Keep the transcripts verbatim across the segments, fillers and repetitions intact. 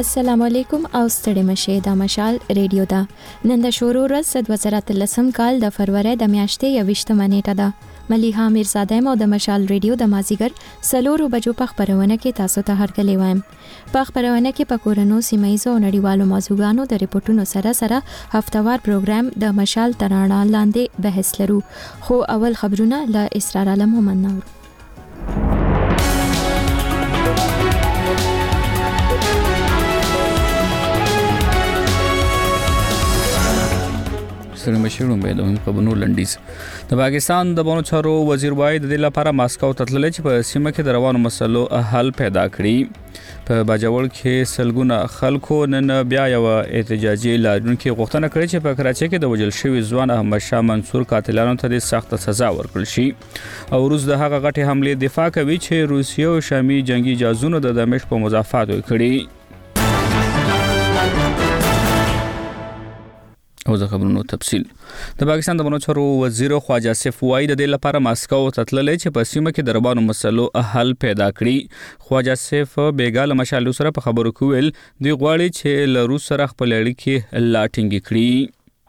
السلام علیکم او ستړي مشه د مشال ریډیو دا نن د شورو ورځ د دوه زره اتلسم کال د فروری د میاشتې یوویشتمه نیټه ده. ملیحه میرزاده مو د مشال ریډیو د مازیګر سلورو بجو په خبرونه کې تاسو ته هرکلی وایم. په خبرونه کې په کورونو سیمایزو او نړیوالو موضوعاتو د ریپورتونو سره سره هفتوار پروګرام د مشال ترانه لاندې بحث لرو. خو اول خبرونه له اسرار عالم هم نور. سره مشورو مې د په بنو لنډیز د پاکستان د بونو چارو وزیر وای د لپاره ماسکو ته تللی چې په سیمه کې د روانو مسلو حل پیدا کړي. په باجوړ کې سلګونه خلکو نن بیا یو احتجاجي لاریون کې غوښتنه کړې چې په کراچۍ کې د وجل شوی ځوان احمد شاه منصور قاتلانو ته د سخت سزا ورکړل شي او روس د هغه غټي حمله دفاع کوي چې روسیه او شامي جنگي جازونو د دمشق په مضافات وکړي. او زه خبرونو تفصیل د پاکستان د بنو چارو وزیر خواجه آصف وای د لپاره ماسکو ته تللی چې په سیمه کې د روانو مسلو حل پیدا کړي. خواجه آصف بیګال مشال سره په خبرو کې ویل دی غواړي چې له روس سره خپل اړیکې لا ټینګې کړي.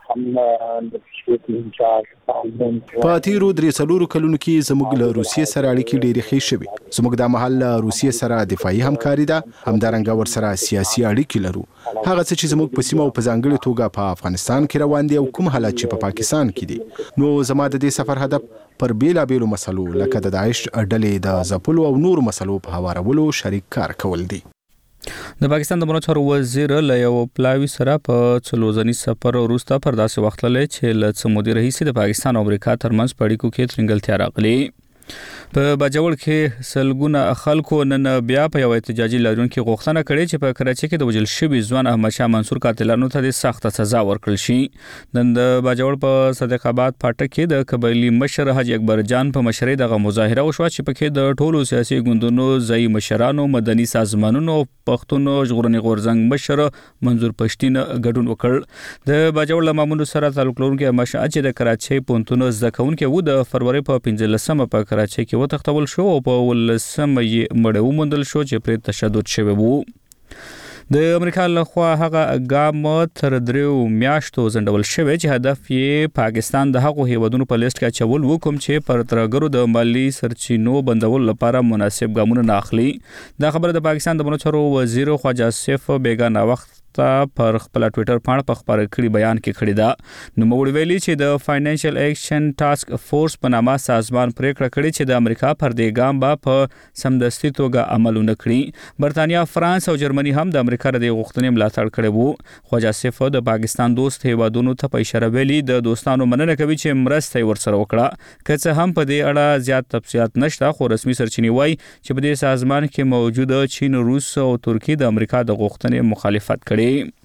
په تیرو درې څلورو کلونو کې زموږ له روسیې سره اړیکې ډېرې ښې شوې. زموږ د محل له روسیې سره دفاعي همکاري ده، همدارنګه ورسره سیاسي اړیکې لرو. هغه څه چې زموږ په سیمه او په ځانګړې توګه په افغانستان کې روان دي او کوم حالات چې په پا پاکستان کې دي، نو زما د دې سفر هدف پر بیلابیلو مسلو لکه د داعش ډلې د ځپلو او نور مسلو په هوارولو شریک کار کول دي. د پاکستان د بنو چارو وزیر له یو پلاوی سره په څلوزنی سفر وروسته پر داسې وخت للی چې له څه مودې راهیسې د پاکستان او امریکا ترمنځ په اړیکو کې ترنګلتیا راغلې. په باجوړ کې سلګونه خلکو نن بیا په یو احتجاجي لاریون کې غوښتنه کړې چې په کراچۍ کې د وجل شوی ځوان احمد شاه منصور قاتلانو ته د سخت سزا ورکړل شي. نن د باجوړ په صدق آباد پاټک کې د قبایلی مشر حاجی اکبر جان په مشرۍ دغه مظاهره وشوه چې پکې د ټولو سیاسي ګوندونو ځای مشرانو، مدني سازمانونو، پښتون ژغورنې غورځنګ مشر منظور پښتين ګډون وکړ. د باجوړ له مامور سره تعلق لرونکي مشر چې د کراچۍ پونتون زده کوونکي وو د فروری په پنځلسمه په کراچۍ کې وتښتول شو او په ولسمه یې مړ وموندل شو چې پرې تشدد شوی وو. د امریکا لخوا هغه ګام تر دریو میاشتو ځنډول شوی چې هدف یې پاکستان د هغو هیوادونو په لیست کې اچول و کوم چې پر ترګرو د مالی سرچینو بندول لپاره مناسب ګامونه نه اخلي. دا خبره د پاکستان د بنو چارو وزیر خواجه آصف بیګانه وخت پر خپل ټوئیټر باندې په خبره کړي بیان کې کړی دا. نو موږ ویلي چې د فاینانشل ایکشن ټاسک فورس په نامه سازمان پریکړه کړې چې د امریکا پر دې ګام به په سمدستي توګه عمل وکړي. برتانیا، فرانس او جرمني هم د امریکا د غوښتنې ملاتړ کړی وو. خواجه آصف د پاکستان دوست هیوادونو ته په اشاره ویلي د دوستانو مننه کوي چې مرسته ورسره وکړه. که څه هم په دې اړه زیات تفصیلات نشته، خو رسمي سرچینې وایي چې په دې سازمان کې موجوده چین، روس او ترکیه د امریکا د غوښتنې مخالفت کړي.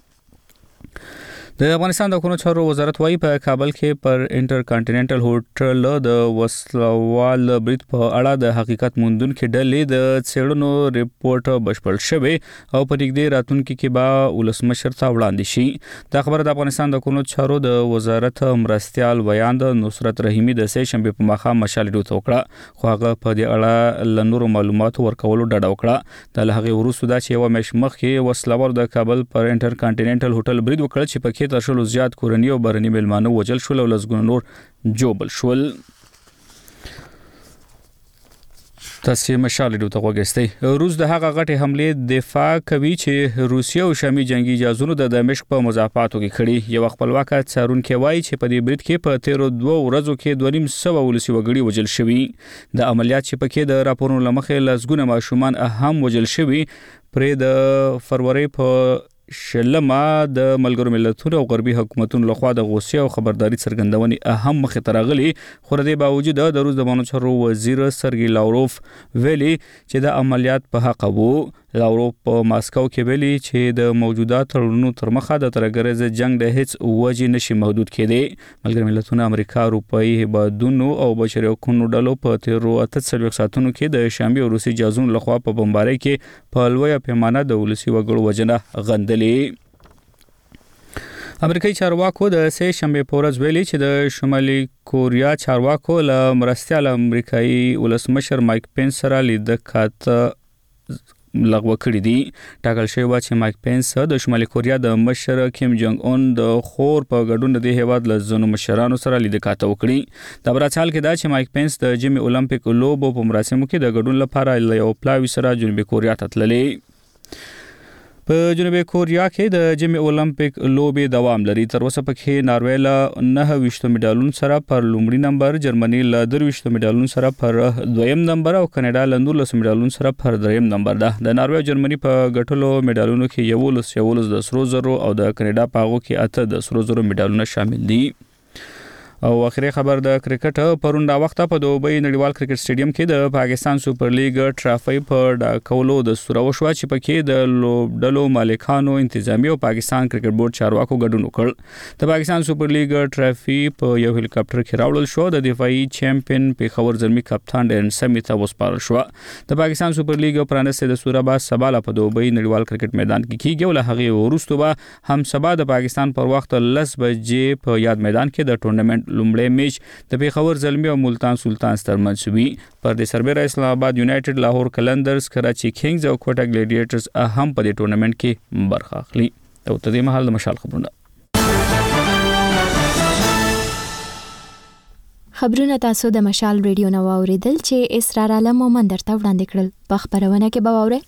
د افغانستان د کونو چارو وزارت وايي په کابل کې پر انټر کانټیننټل هوټل د وسلوال برید په اړه د حقیقت موندونکو ډلې د څېړنو ریپورت بشپړ شوی او په نږدې راتلونکي کې به ولسمشر ته وړاندې شي. دا خبره د افغانستان د کونو چارو د وزارت مرستيال ویاند نصرت رحیمی د سې شنبه په ماښام مشال ډو توکړه، خو هغه په دې اړه لنورو معلوماتو ورکولو ډډه وکړه. د لهغه وروسته دا چې یو مش مخ کې وسلوال د کابل پر انټر کانټیننټل هوټل برید وکړ چې پکې تر شلو زیات کورنی او برنی ملمانه وجل شول او لزګون نور جوبل شول. تاسو مشال ډو ته وګورئ. روس د هغه غټي حمله دفاع کوي چې روسیه او شامي جنگي جازونو د دمشق په مضافاتو کې کړي. یو خپلواک څارونکو وایي چې په دې برید کې په تیرو دوه ورځو کې دوه نیم سوه ولسی وګړي وجل شوي. د عملیات چې پکې د راپورونو لمخې لزګونه ماشومان هم وجل شوي. پرې د فروری په شلمه د ملګرو ملتونو او غربي حکومتونو لخوا د غوسې او خبرداري څرګندونې اهم مخې ته راغلي. خو د دې باوجود د روس د بانو چارو وزیر سرګي لاوروف ویلي چې د عملیات په حق وو. لاوروف په ماسکو کې ویلي چې د موجوده تړونونو تر مخه د ترګریز جنگ د هیڅ وجې نشي محدود کېدی. ملګرو ملتونو، امریکا، اروپایي هیوادونو او بشري حقوقو ډلو په تیرو اته څلوېښت ساعتونو کې د شامي او روسي جازونو لخوا په بمبارۍ کې په لویه پیمانه د ولسي وګړو وژنه غندلې. امریکایي چارواکو د سې شنبه په ورځ ویلي چې د شمالي کوریا چارواکو له مرستيال امریکایي ولسمشر مایک پینس سره لیدل کاته لغوه کړي دي. ټاکل شوی و چې مایک پینس د شمالي کوریا د مشر کیم جونګ اون د خور په ګډون د هیواد له ځینو مشرانو سره لیدکاته وکړي. د برازیل کې دا چې مایک پینس د جمی اولمپیک لوبو په مراسمو کې د ګډون لپاره له یو پلاوي سره جنوبي کوریا ته تللی. په جنوبي کوریا کې د جمی اولمپیک لوبې دوام لري. تر اوسه پکې ناروې له نه ویشت میډالونو سره پر لومړي نمبر، جرمني له درویشت میډالونو سره پر دویم نمبر او کاناډا له نولس میډالونو سره پر دریم نمبر ده. د ناروې او جرمني په ګټلو میډالونو کې یولس یولس د سرو زرو او د کاناډا په هغو کې اته د سرو زرو میډالونه شامل دي. او اخري خبر د کرکټ پرون دا وخت په دوبۍ نړیوال کرکټ سټیډیم کې د پاکستان سوپر لیګ ټرافي په ډاکولو د سورو شو چې پکې د لوبډلو مالکانو انتظامی او پاکستان کرکټ بورډ چارواکو ګډون وکړ. د پاکستان سوپر لیګ ټرافي په یو هلیکاپټر کې راوړل شو. د دفاعي چمپیون پیښور زلمی کپتان ډین سمیت ته وسپارل شو. د پاکستان سوپر لیګ پرانسته د سورا با سباله په دوبۍ نړیوال کرکټ میدان کې کیږي. ول هغه وروسته به هم سبا د پاکستان پر وخت لس بجې په یاد میدان کې د ټورنمنت لومړی میچ د پیښور زلمی او ملتان سلطان ترمنځ وي. پر دې سربېره اسلام آباد یونایټډ، لاهور قلندرز، کراچي کینګز او کوټا ګلیډیټرز هم په دې ټورنمنت کې برخه اخلي. او تر دې مهال د مشال خبرونه خبرونه تاسو د مشال ریډیو نو اوریدل چې اسرار عالم مومن درته وړاندې کړل. په خبرونه کې به واورئ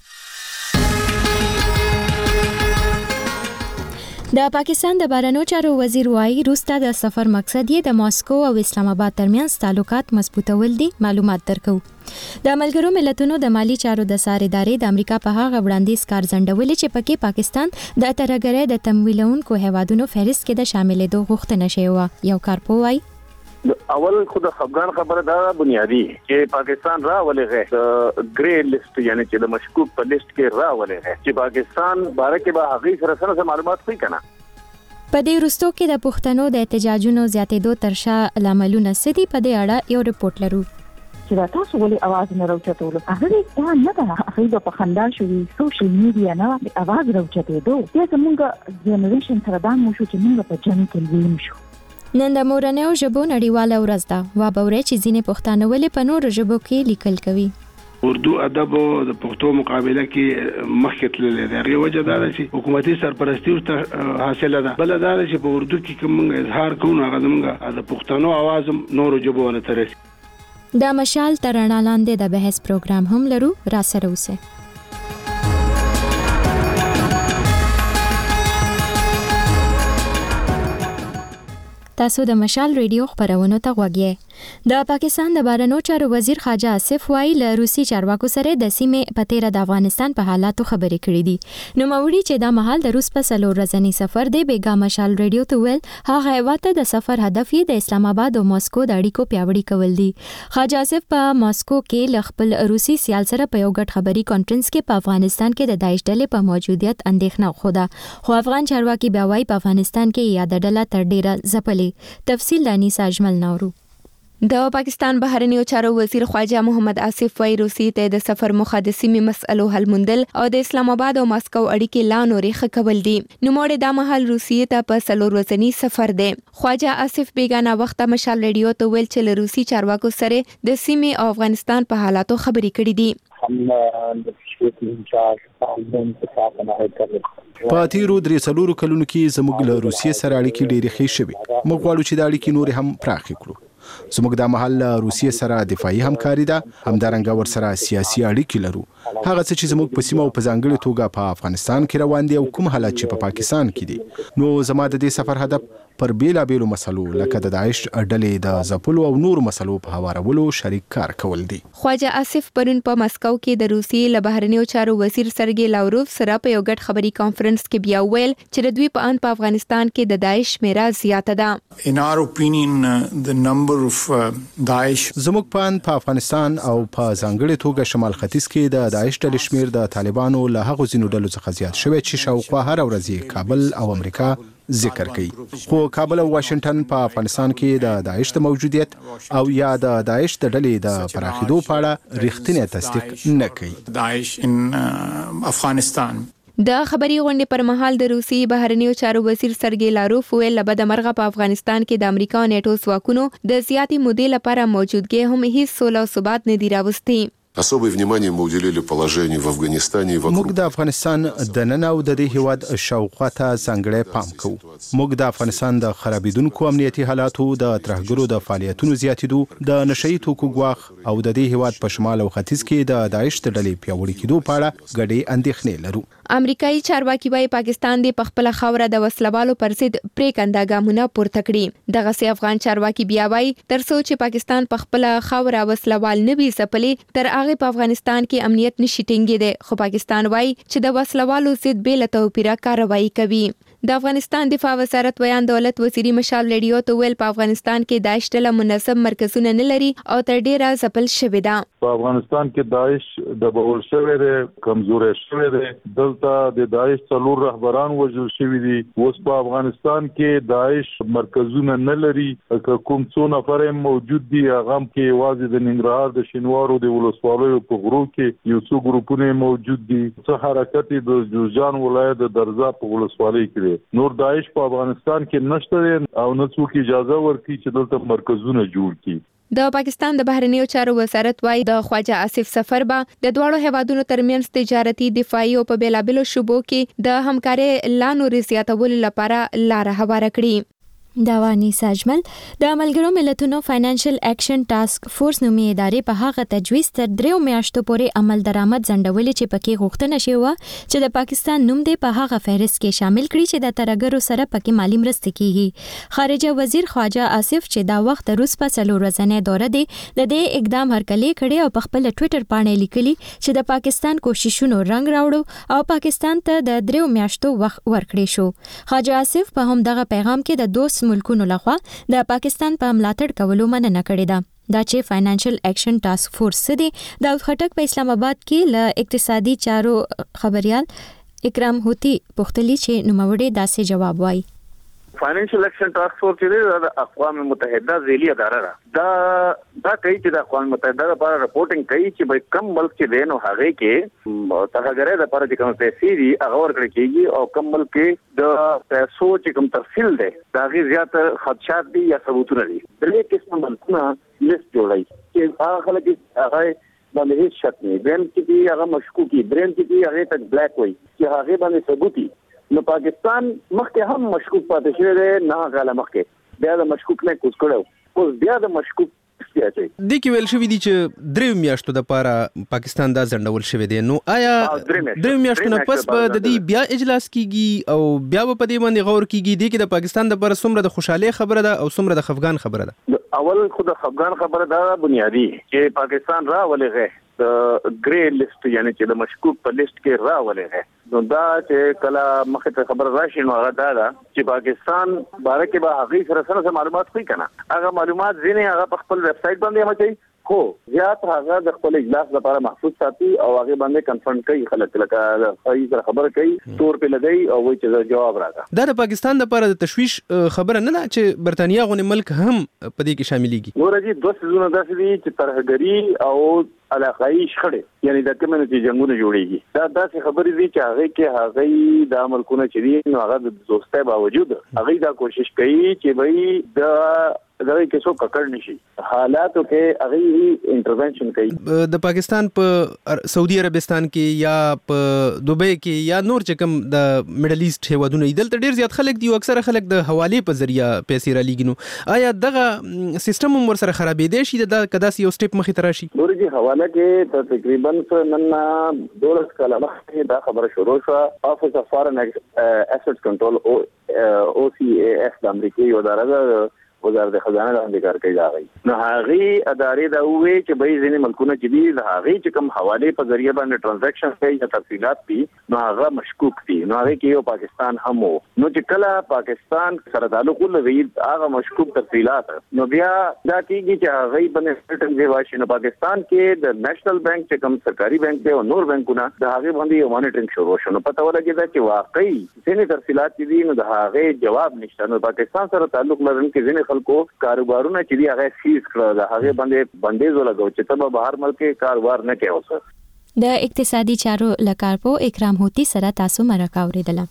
د پاکستان د بهرنیو چارو وزیر وايي روستا د سفر مقصد یې د ماسکو او اسلام آباد ترمنځ تعلقات مضبوطول دي. معلومات درکو. د ملګرو ملتونو د مالی چارو د سار ادارې د امریکا په هغه وړاندیز کار ځنډولې چې پکې پاکستان د ترهګرۍ د تمویلونکو هیوادونو فهرست کې د شاملېدو غوښتنه شوې و. یو کارپو وايي اول خود افغان خبره دا بنیادی چې پاکستان راولېږي د ګری لیست یعنی چې د مشکوک په لیست کې راولېږي چې پاکستان باره کې به هغه سره سره معلومات کوي کنه. په دې وروستو کې د پښتنو د احتجاجونو زیاتېدو ترشا لاملونه سدي. په دې اړه یو رپورت لرو. چې تاسو ولې اواز نه راوچتول؟ هغه دا نه ده، هغه په خندا شوې سوشل میډیا نه د اواز راوچتېدو. دا زموږ جنریشن سره دا مو شو چې موږ په جنګ کې ویم شو. نن د مورنیو ژبو نړیواله ورځ ده. وا به ورې چې ځینې پښتانه ولې په نورو ژبو کې لیکل کوي. اردو ادب د پښتو مقابله کې مخکې تللی دی. هغې وجه دا ده چې حکومتي سرپرستي ورته حاصله ده. بله دا ده چې په اردو کې کوم موږ اظهار کوو نو هغه زموږ د پښتنو اواز هم نورو ژبو ونه ته رسي. د مشال تر رڼا لاندې د بحث پروګرام هم لرو. را سره اوسئ. تاسو د مشال ریډیو خبرونه ته غوږی. د پاکستان د بهرنیو چارو وزیر خواجه آصف وايي له روسي چارواکو سره د سیمې په تیره د افغانستان په حالاتو خبرې کړې دي. نو موري چې دا مهال د روس په څلور ورځنی سفر دی. بیګا مشال ریډیو ته ویل هغه هیواته د سفر هدف یې د اسلام آباد او ماسکو د اړیکو پیاوړي کول دي. خواجه آصف په ماسکو کې ل خپل روسي سیال سره په یو ګډ خبري کانفرنس کې په افغانستان کې د داعش ډلې په موجودیت اندېښنه خوده. خو افغان چارواکي بیا وايي په افغانستان کې یاد ډله تر ډیره ځپلې. تفصیل د انیسا اجمل نورو. د پاکستان بهرنیو چارو وزیر خواجه محمد آصف وايي روسي ته د سفر موخه د سیمې مسئلو حل موندل او د اسلام آباد او ماسکو اړیکې لا نورې ښه کول دي. نو موږ د مهال روسي ته په څلور ورځنی سفر دی. خواجه آصف بیگانه وخت مشال ریډیو ته ویل چې له روسي چارواکو سره د سیمې او افغانستان په حالاتو خبرې کړې دي. په تیرو درې څلورو کلونو کې زموږ له روسیې سره اړیکې ډېرې ښې شوې. موږ غواړو چې د اړیکې نورې هم پراخې کړو. زموږ د محل له روسیې سره دفاعي همکاري ده. همدارنګه ورسره سیاسي اړیکې لرو. هغه څه چې زموږ په سیمه او په ځانګړې توګه په افغانستان کې روان دي او کوم حالات چې په پاکستان کې دي. نو زما د دې سفر هدف پر بیلابیلو مسلو لکه د داعش ډلې د ځپلو او نور مسلو په هوارولو شریک کار کول دي. خواجه آصف پرون په مسکو کې د روسي له بهرنیو چارو وزیر سرګي لاوروف سره په یو ګډ خبري کانفرنس کې بیا ویل چې د دوی په ان په افغانستان کې د داعش شمیره زیاته ده. In our opinion, uh, the number of uh, Daesh زموږ په ان په افغانستان او په ځانګړې توګه شمال ختیځ کې د داعش ډلې شمیر د طالبانو له هغو ځینو ډلو څخه زیات شوی چې شاوخوا هر ورځ کابل او امریکا ذکر کوي. خو کابل او واشنگټن په افغانستان کې د داعش د موجودیت او یا د داعش د ډلې د پراخېدو په اړه رښتینی تصدیق نه کوي. Daesh in uh, Afghanistan. د خبري غونډې پر مهال د روسي بهرنیو چارو وزیر سرګي لاروف ویل لبد مرغه په افغانستان کې د امریکا او نیټو ځواکونو د زیاتې مودې لپاره موجودګي هم هیڅ سوله او ثبات نه دی راوستي. Особое внимание мы уделили положению в Афганистане и вокруг. موږ د افغانستان د نن او د دې هیواد شاوخوا ته ځانګړی پام کوو. موږ د افغانستان د خرابېدونکو امنیتي حالاتو، د ترهګرو د فعالیتونو زیاتېدو، د نشئی توکو ګواښ او د دې هیواد په شمال او ختیځ کې د داعش د ډلې پیاوړي کېدو په اړه ګډې اندېښنې لرو. امریکایي چارواکي وايي پاکستان د خپل خوره د وسلوالو پر ضد پریکنده ګامونه پورته کړي. دغه سي افغان چارواکي بیا وايي تر څو چې پاکستان په خپل خوره وسلوال نه وي ځپلي تر هغه په افغانستان کې امنیت نشي ټینګېدی. خو پاکستان وايي چې د وسلوالو ضد بې له توپیره کاروایی کوي. د افغانستان دفاع وزارت ویان دولت وزیری مشال ریډیو ته ویل په افغانستان کې داعش ډله منظم مرکزونه نه لري او تر ډیره ځپل شوې ده. په افغانستان کې داعش د بهول شوی دی، کمزوري شوی دی. دلته د داعش څلور رهبران وژل شوي دي. اوس په افغانستان کې داعش مرکزونه نه لري. کوم څو نفر موجود دي هغه کې یوازې د ننګرهار د شینوارو د ولسوالیو په غرو کې یو څو ګروپونه موجود دي. څه حرکت د جوزجان ولایت د درزا په ولسوالۍ کې نور داعش په افغانستان کې نشته او نه څوک اجازه ورکړي چې دلته مرکزونه جوړ کړي. د پاکستان د بهرنیو چارو وزارت وايي د خواجه آصف سفر به د دوړو هیوادونو ترمنځ تجارتي، دفاعي او په بیلابلو شوبو کې د همکارۍ لا نورې زیاتولو لپاره لار هواره کړي. دا وانی ساجمل د ملګرو ملتونو فاینانشل اکشن ټاسک فورس نومي ادارې په هغه تجویز تر دریو میاشتو پورې عمل درآمد ځنډولې چې پکې غوښتنه شوه چې د پاکستان نوم دې په هغه فهرست کې شامل کړي چې د ترهګرو سره پکې مالی مرسته کیږي. خارجه وزیر خواجه آصف چې دا وخت روس په څلور ورځې دوره دی د دې اقدام هرکلی کړي او په خپل ټوئیټر باندې لیکلي چې د پاکستان کوششونو رنګ راوړو او پاکستان ته د دریو میاشتو وخت ورکړي شو. خواجه آصف په هم دغه پیغام کې د دوست ملکونو لخوا د پاکستان په ملاتړ کولو مننه کړې ده. دا چې فاینانشل اکشن ټاسک فورس دی د خټک په اسلام آباد کې ل اقتصادي چارو خبريال اکرام هوتی پختلی چې نوموړي داسې جواب وایي. فاینانشل اکشن ټاسک فورس چې د اقوام متحده ذیلی اداره ده دا دا کوي چې د اقوام متحده لپاره رپورټینګ کوي چې به کم ملک چې دین او هغه کې ترهګرۍ لپاره چې کوم پیسې دي هغه ورکړي کېږي او کم ملک کې د پیسو چې کوم تفصیل دی دا غي زیات خدشات دي یا ثبوتونه دي. درې قسم ملکونه لیست جوړي چې هغه خلک هغه باندې هیڅ شک نه وین چې هغه مشکوکي برین چې هغه تک بلیک وي چې هغه باندې ثبوتي. نو پاکستان مخکې هم مشکوک پاتې شوی دی، نه غاله مخکې بیا د مشکوک نه کوز کړو اوس بیا د مشکوک سیاسي د کې ویل شوی دی چې درې میاشتو د پاره پاکستان دا ځنډول شوی دی. نو آیا درې میاشتو نه پس به د دې بیا اجلاس کیږي او بیا په دې باندې غور کیږي دی چې د پاکستان د لپاره څومره د خوشاله خبره ده او څومره د خفګان خبره ده؟ اول خود خفګان خبره ده بنیادی چې پاکستان را ولغه د ګری لیست یعنی چې د مشکوک په لیست کې را ولغه. نو دا چې کله مخه ته خبر راشي نو هغه دا ده چې پاکستان باره کې به هغه سره سره معلومات کوي کنه هغه معلومات ځینې هغه په خپل ویب سټ باندې مچي خو زیات هغه د خپل اجلاس لپاره محفوظ ساتي او هغه باندې کنفرم کوي خلک لکه صحیح خبر کوي تور په لدی او وایي چې جواب راکړه. دا د پاکستان لپاره د تشویش خبره نه ده چې برتانیا غونې ملک هم په دې کې شاملېږي. ورته دوه سيزونه داسې دي چې ترهګری او علاقائی شخړې یعنی د کمیونټي جنگونه جوړيږي. دا داسې خبرې دي چې هغه کې هغه د ملکونه چې دي نو هغه د دوستۍ باوجود هغه دا کوشش کوي چې وایي د دغه کې څو ککړ نشي حالاتو کې هغه انټرونشن کوي. د پاکستان په سعودي عربستان کې یا په دوبۍ کې یا نور چې کوم د میډل ایست هیوادونه دلته ډیر زیات خلک دي او اکثره خلک د حواله په ذریعہ پیسې را لګینو. آیا دغه سیستم هم ور سره خرابېدې شي د کداسي یو سټیپ مخې ته راشي؟ ورږي حواله کې تقریبا نن دولس کاله مخکې دا خبره شروع شو. افیس اف فارن اسټ کنټرول او سی ای اف د امریکای اداره وزارت خزانه له کار کوي دا غي. نو هغه ادارې دا وې چې به ځینې ملکونه چې دي هغه چې کوم حواله په ذریعہ باندې ټرانزیکشن کوي یا تفصيلات دي نو هغه مشکوک دي. نو هغه کې یو پاکستان هم وو. نو چې کله پاکستان سره تعلق لري هغه مشکوک تفصيلات نو بیا دا کیږي چې هغه باندې ټټن دی واشي. نو پاکستان کې د نېشنل بانک چې کوم سرکاري بانک دی او نور بانکونه د هغه باندې یو مانیټرینګ شروع شو. نو پته ولګی دا چې واقعي ځینې تفصيلات دي نو د هغه جواب نشته. نو پاکستان سره تعلق لرونکي ځینې خلکو کاروبارونه چې دی هغه سیز کړل د هغه باندې بندیز ولګاو چې تبه بهر ملک کاروبار نه کوي. اوس د اقتصادي چارو لکارپو اکرام هوتی سره تاسو مرکه اوریدله.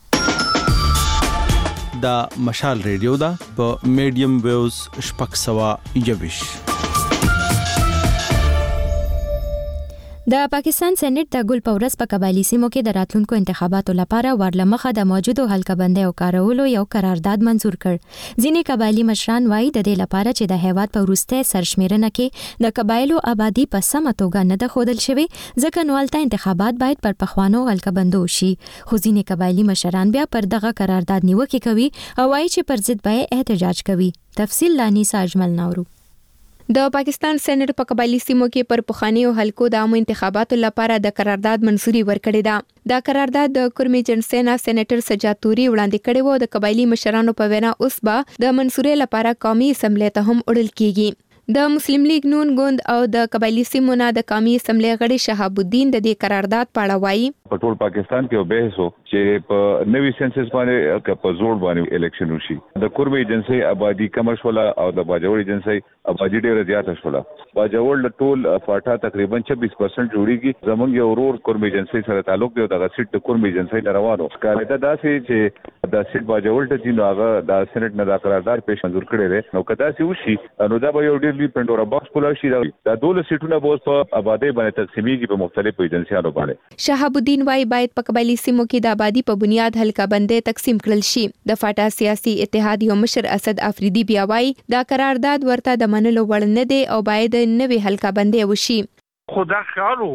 دا مشال ریډیو دا په میډیم ویوز شپږ سوه یوویشت. د پاکستان سېنات د ګل پورس په قبایلی سیمو کې د راتلونکو انتخاباتو لپاره ورلمخه د موجودو حلقه بندۍ او کارولو یو قرارداد منزور کړ. ځینې قبایلی مشران وایي د دې لپاره چې د هیواد په وروسته سرشمیرنه کې د قبایلو آبادی په سمه توګه نه ده ښودل شوې، ځکه نوالته انتخابات باید پر پخوانو حلقه بندو شي. خو ځینې قبایلی مشران بیا پر دغه قرارداد نیوکه کوي او وایي چې پر ضد به احتجاج کوي. تفصیل لانیسا اجمل نورو. د پاکستان سېنات په قبایلی سیمو کې پر پخوانیو حلقو د عامو انتخاباتو لپاره د قرارداد منزوري ورکړې ده. دا قرارداد د کرمي جنسینا سېنیټر سجاد توري وړاندې کړی و. د قبایلی مشرانو په وینا اوس به د منصوري لپاره قومي اسمبلی ته هم وړل کیږي. د مسلم لیگ نون ګوند او د قبایلی سیمو نه د قومي اسمبلی غړي شهاب الدین د دې قرارداد په اړه وایي. په ټول پاکستان کې وبحث وو چې په نوي سنسس باندې که په زوړ باندې الیکشن وشي. د کورمي ایجنسی آبادی کم شوله او د باجوړ ایجنسی آبادی ډیره زیاته شوله. باجوړ ټول فاټا تقریبا چوبیس پرسنټ جوړیږي. زمونږ یو ورور کورمي ایجنسی سره تعلق دی او د سیټ د کورمي ایجنسی روانو. کارته داسې چې د سیټ باجوړ ته چې هغه د سېنات نه د قرارداد پیش منزور کړي دي. نو کدا سي وشي نو دا به یو ډیر لوی پندورا باکس پولا شي. دا دوله سیټونه به په آبادی باندې تقسیمېږي په مختلفو ایجنسیانو باندې. شهاب الدین وايي باید په قبایلی سیمو کې د آبادی په بنیاد حلقه بندۍ تقسیم کړل شي. د فاټا سیاسي اتحاد یو مشر اسد افریدي بیا وايي دا قرارداد ورته د منلو وړ نه دی او باید نوې حلقه بندۍ وشي. خدا خیالو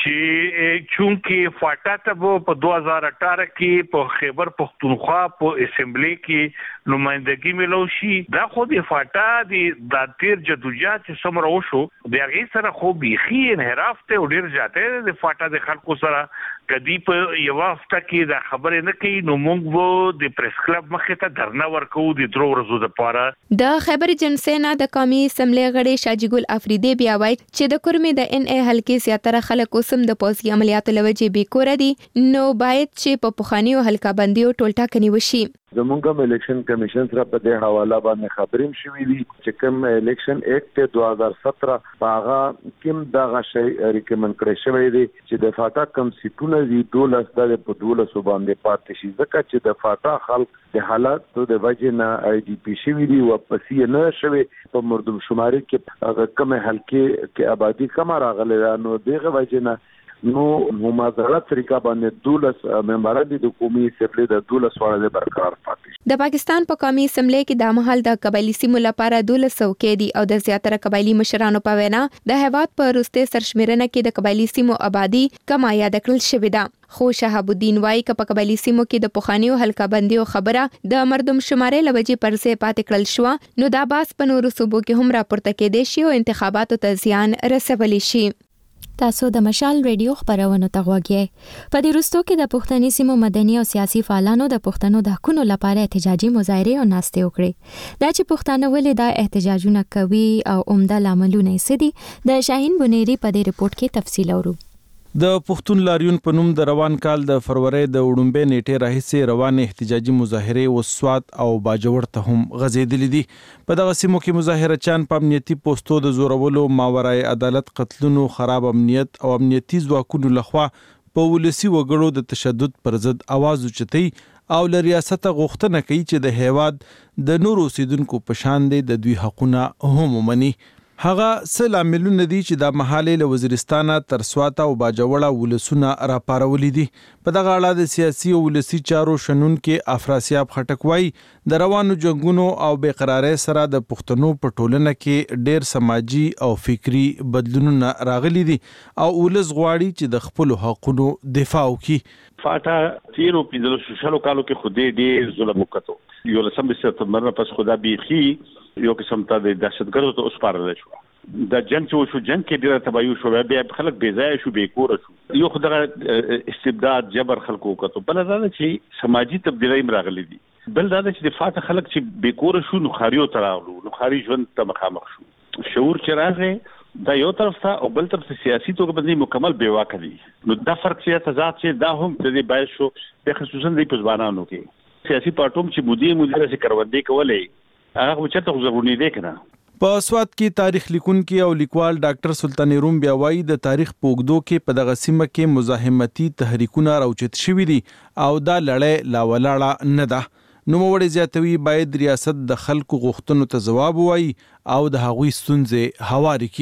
چې چونکې فاټا ته په دو هزار اٹھارہ کې په خیبر پختونخوا په اسمبلی کې نمائندګي ملو شي. دا خو د فاټا د تیر جدوجہد چې څومره وشو د هغې سره خو بیخي انحراف ته ډېر زیاته د فاټا د خلکو سره کدی په یو هفته کې دا خبرې نه کوي. نو موږ وو د پریس کلب مخې ته درنه ورکو د درو ورځو لپاره. د خیبر جنسینا د قومي اسمبلی غړي شاجي ګل افریدي بیا وایي چې د کرمي د ان ای حلقې زیاتره خلک اوسم د پوځي عملیاتو لوجې بیکوره دي، نو باید چې په پخوانیو حلقه بندیو ټولټاکنې وشي. زمونږ الیکشن کمیشن سره په دې حواله باندې خبرې شوې دي چې کوم الیکشن ایکټ دو هزار سترہ هغه کوم دغه شی ریکمند کړی شوی دی چې د فاټا کم سیټونه دي دولس د په دولس باندې پاتې شي، ځکه چې د فاټا خلک د حالاتو د وجې نه آی ډي پی شوي دي او پسې نه شوي. په مردم شماري کې هغه کمې حلقې کې آبادی کم راغلی ده. نو دغه وجې نه نو مماثله طریقه باندې دولس ممبران دي د قومي اسمبلی د دولس وړاندې برقرار پاتې. د پاکستان په قومي اسمبلی کې د مهال د قبایلی سیمو لپاره دولس څوکۍ دي او د زیاتره قبایلی مشرانو په وینا د هیواد په وروسته سرشمیرنه کې د قبایلی سیمو آبادی کم یاد کړل شوې ده. خو شهاب الدین وايي چې په قبایلی سیمو کې د پخوانیو حلقه بندیو خبره د مردم شمارې لوجې پر ځای پاتې کړل شو، نو دا باس په نورو صوبو کې هم راپورته کېدای شي او انتخاباتو ته زیان رسولی شي. تاسو د مشال ریډیو خبرونه ته غوږی. په دې وروستو کې د پښتني سیمو مدني او سیاسي فعالانو د پښتنو د حقوقو لپاره احتجاجي مظاهره او ناستې وکړې. دا چې پښتانه ولې دا احتجاجونه کوي او عمده لاملونه یې څه دي، د شاهین بنيري په دې رپورت کې تفصیل اورو. د پښتون لاریون په نوم د روان کال د فروری د وړومبۍ نیټې راهیسې روان احتجاجي مظاهرې وسوات او باجوړ ته هم غځېدلې دي. په دغه سیمو کې مظاهرچیان په امنیتي پوسټو د زورولو، ماورای عدالت قتلونو، خراب امنیت او امنیتي ځواکونو لخوا په ولسي وګړو د تشدد پر ضد आवाज اوچتي او له ریاسته غوښتنه کوي چې د هیواد د نورو اوسیدونکو په شان دی د دوی حقونه هم ومني. هغه څه لاملونه دي چې د محلي له وزیرستانه تر سواته او باجوړه ولسونه راپارولې دي. په دغه اړه د سیاسي او ولسي چارو شنونکو افراسیاب خټک وايي د روانو جنگونو او بیقراری سره د پښتنو په ټولنه کې ډېر سماجی او فکری بدلونونه راغلي دي او ولس غواړي چې د خپل حقوقو دفاع وکړي. فاټا تیرو پینځلو شلو کالو کې خودي ډېر ظلم وکړو. یو لسم سپتمبر پس خدا بیخي یو قسم ته د دهشتګردو ته اوسپارل شو. د جنگ چې شو جنگ کې ډیره تباہي شو، بیا خلک بې ځای شو، بې کور شو. یو خدای استبداد جبر خلکو وکړو. بل دا چې سماجی تبدیلۍ راغلي دي. بل دا چې د فاټا خلک چې بې کور شو نو خاریو تراغلو، نو خاري ژوند ته مخامخ شو. شعور چې راغی دا یو طرف ته او بل طرف ته سیاسي توګه باندې مکمل بې واکه دي. نو دا فرق چې تضاد چې دا هم د دې باعث شو د خصوصا د پځوانانو کې سیاسي پارټوم چې مودي مودي سره کروندې کولې هغه چته ضروري دی کنه. په سواد کې تاریخ لیکونکي او لیکوال ډاکټر سلطان روم بیا وايي د تاریخ پوګدو کې په دغه سیمه کې مزاحمتي تحریکونه راوچت شوي دي او دا لړۍ لا ولاړه نه ده. نوموړی زیاتوي باید ریاست د خلکو غوښتنو ته ځواب ووایي او د هغوی ستونزې هواري کړي.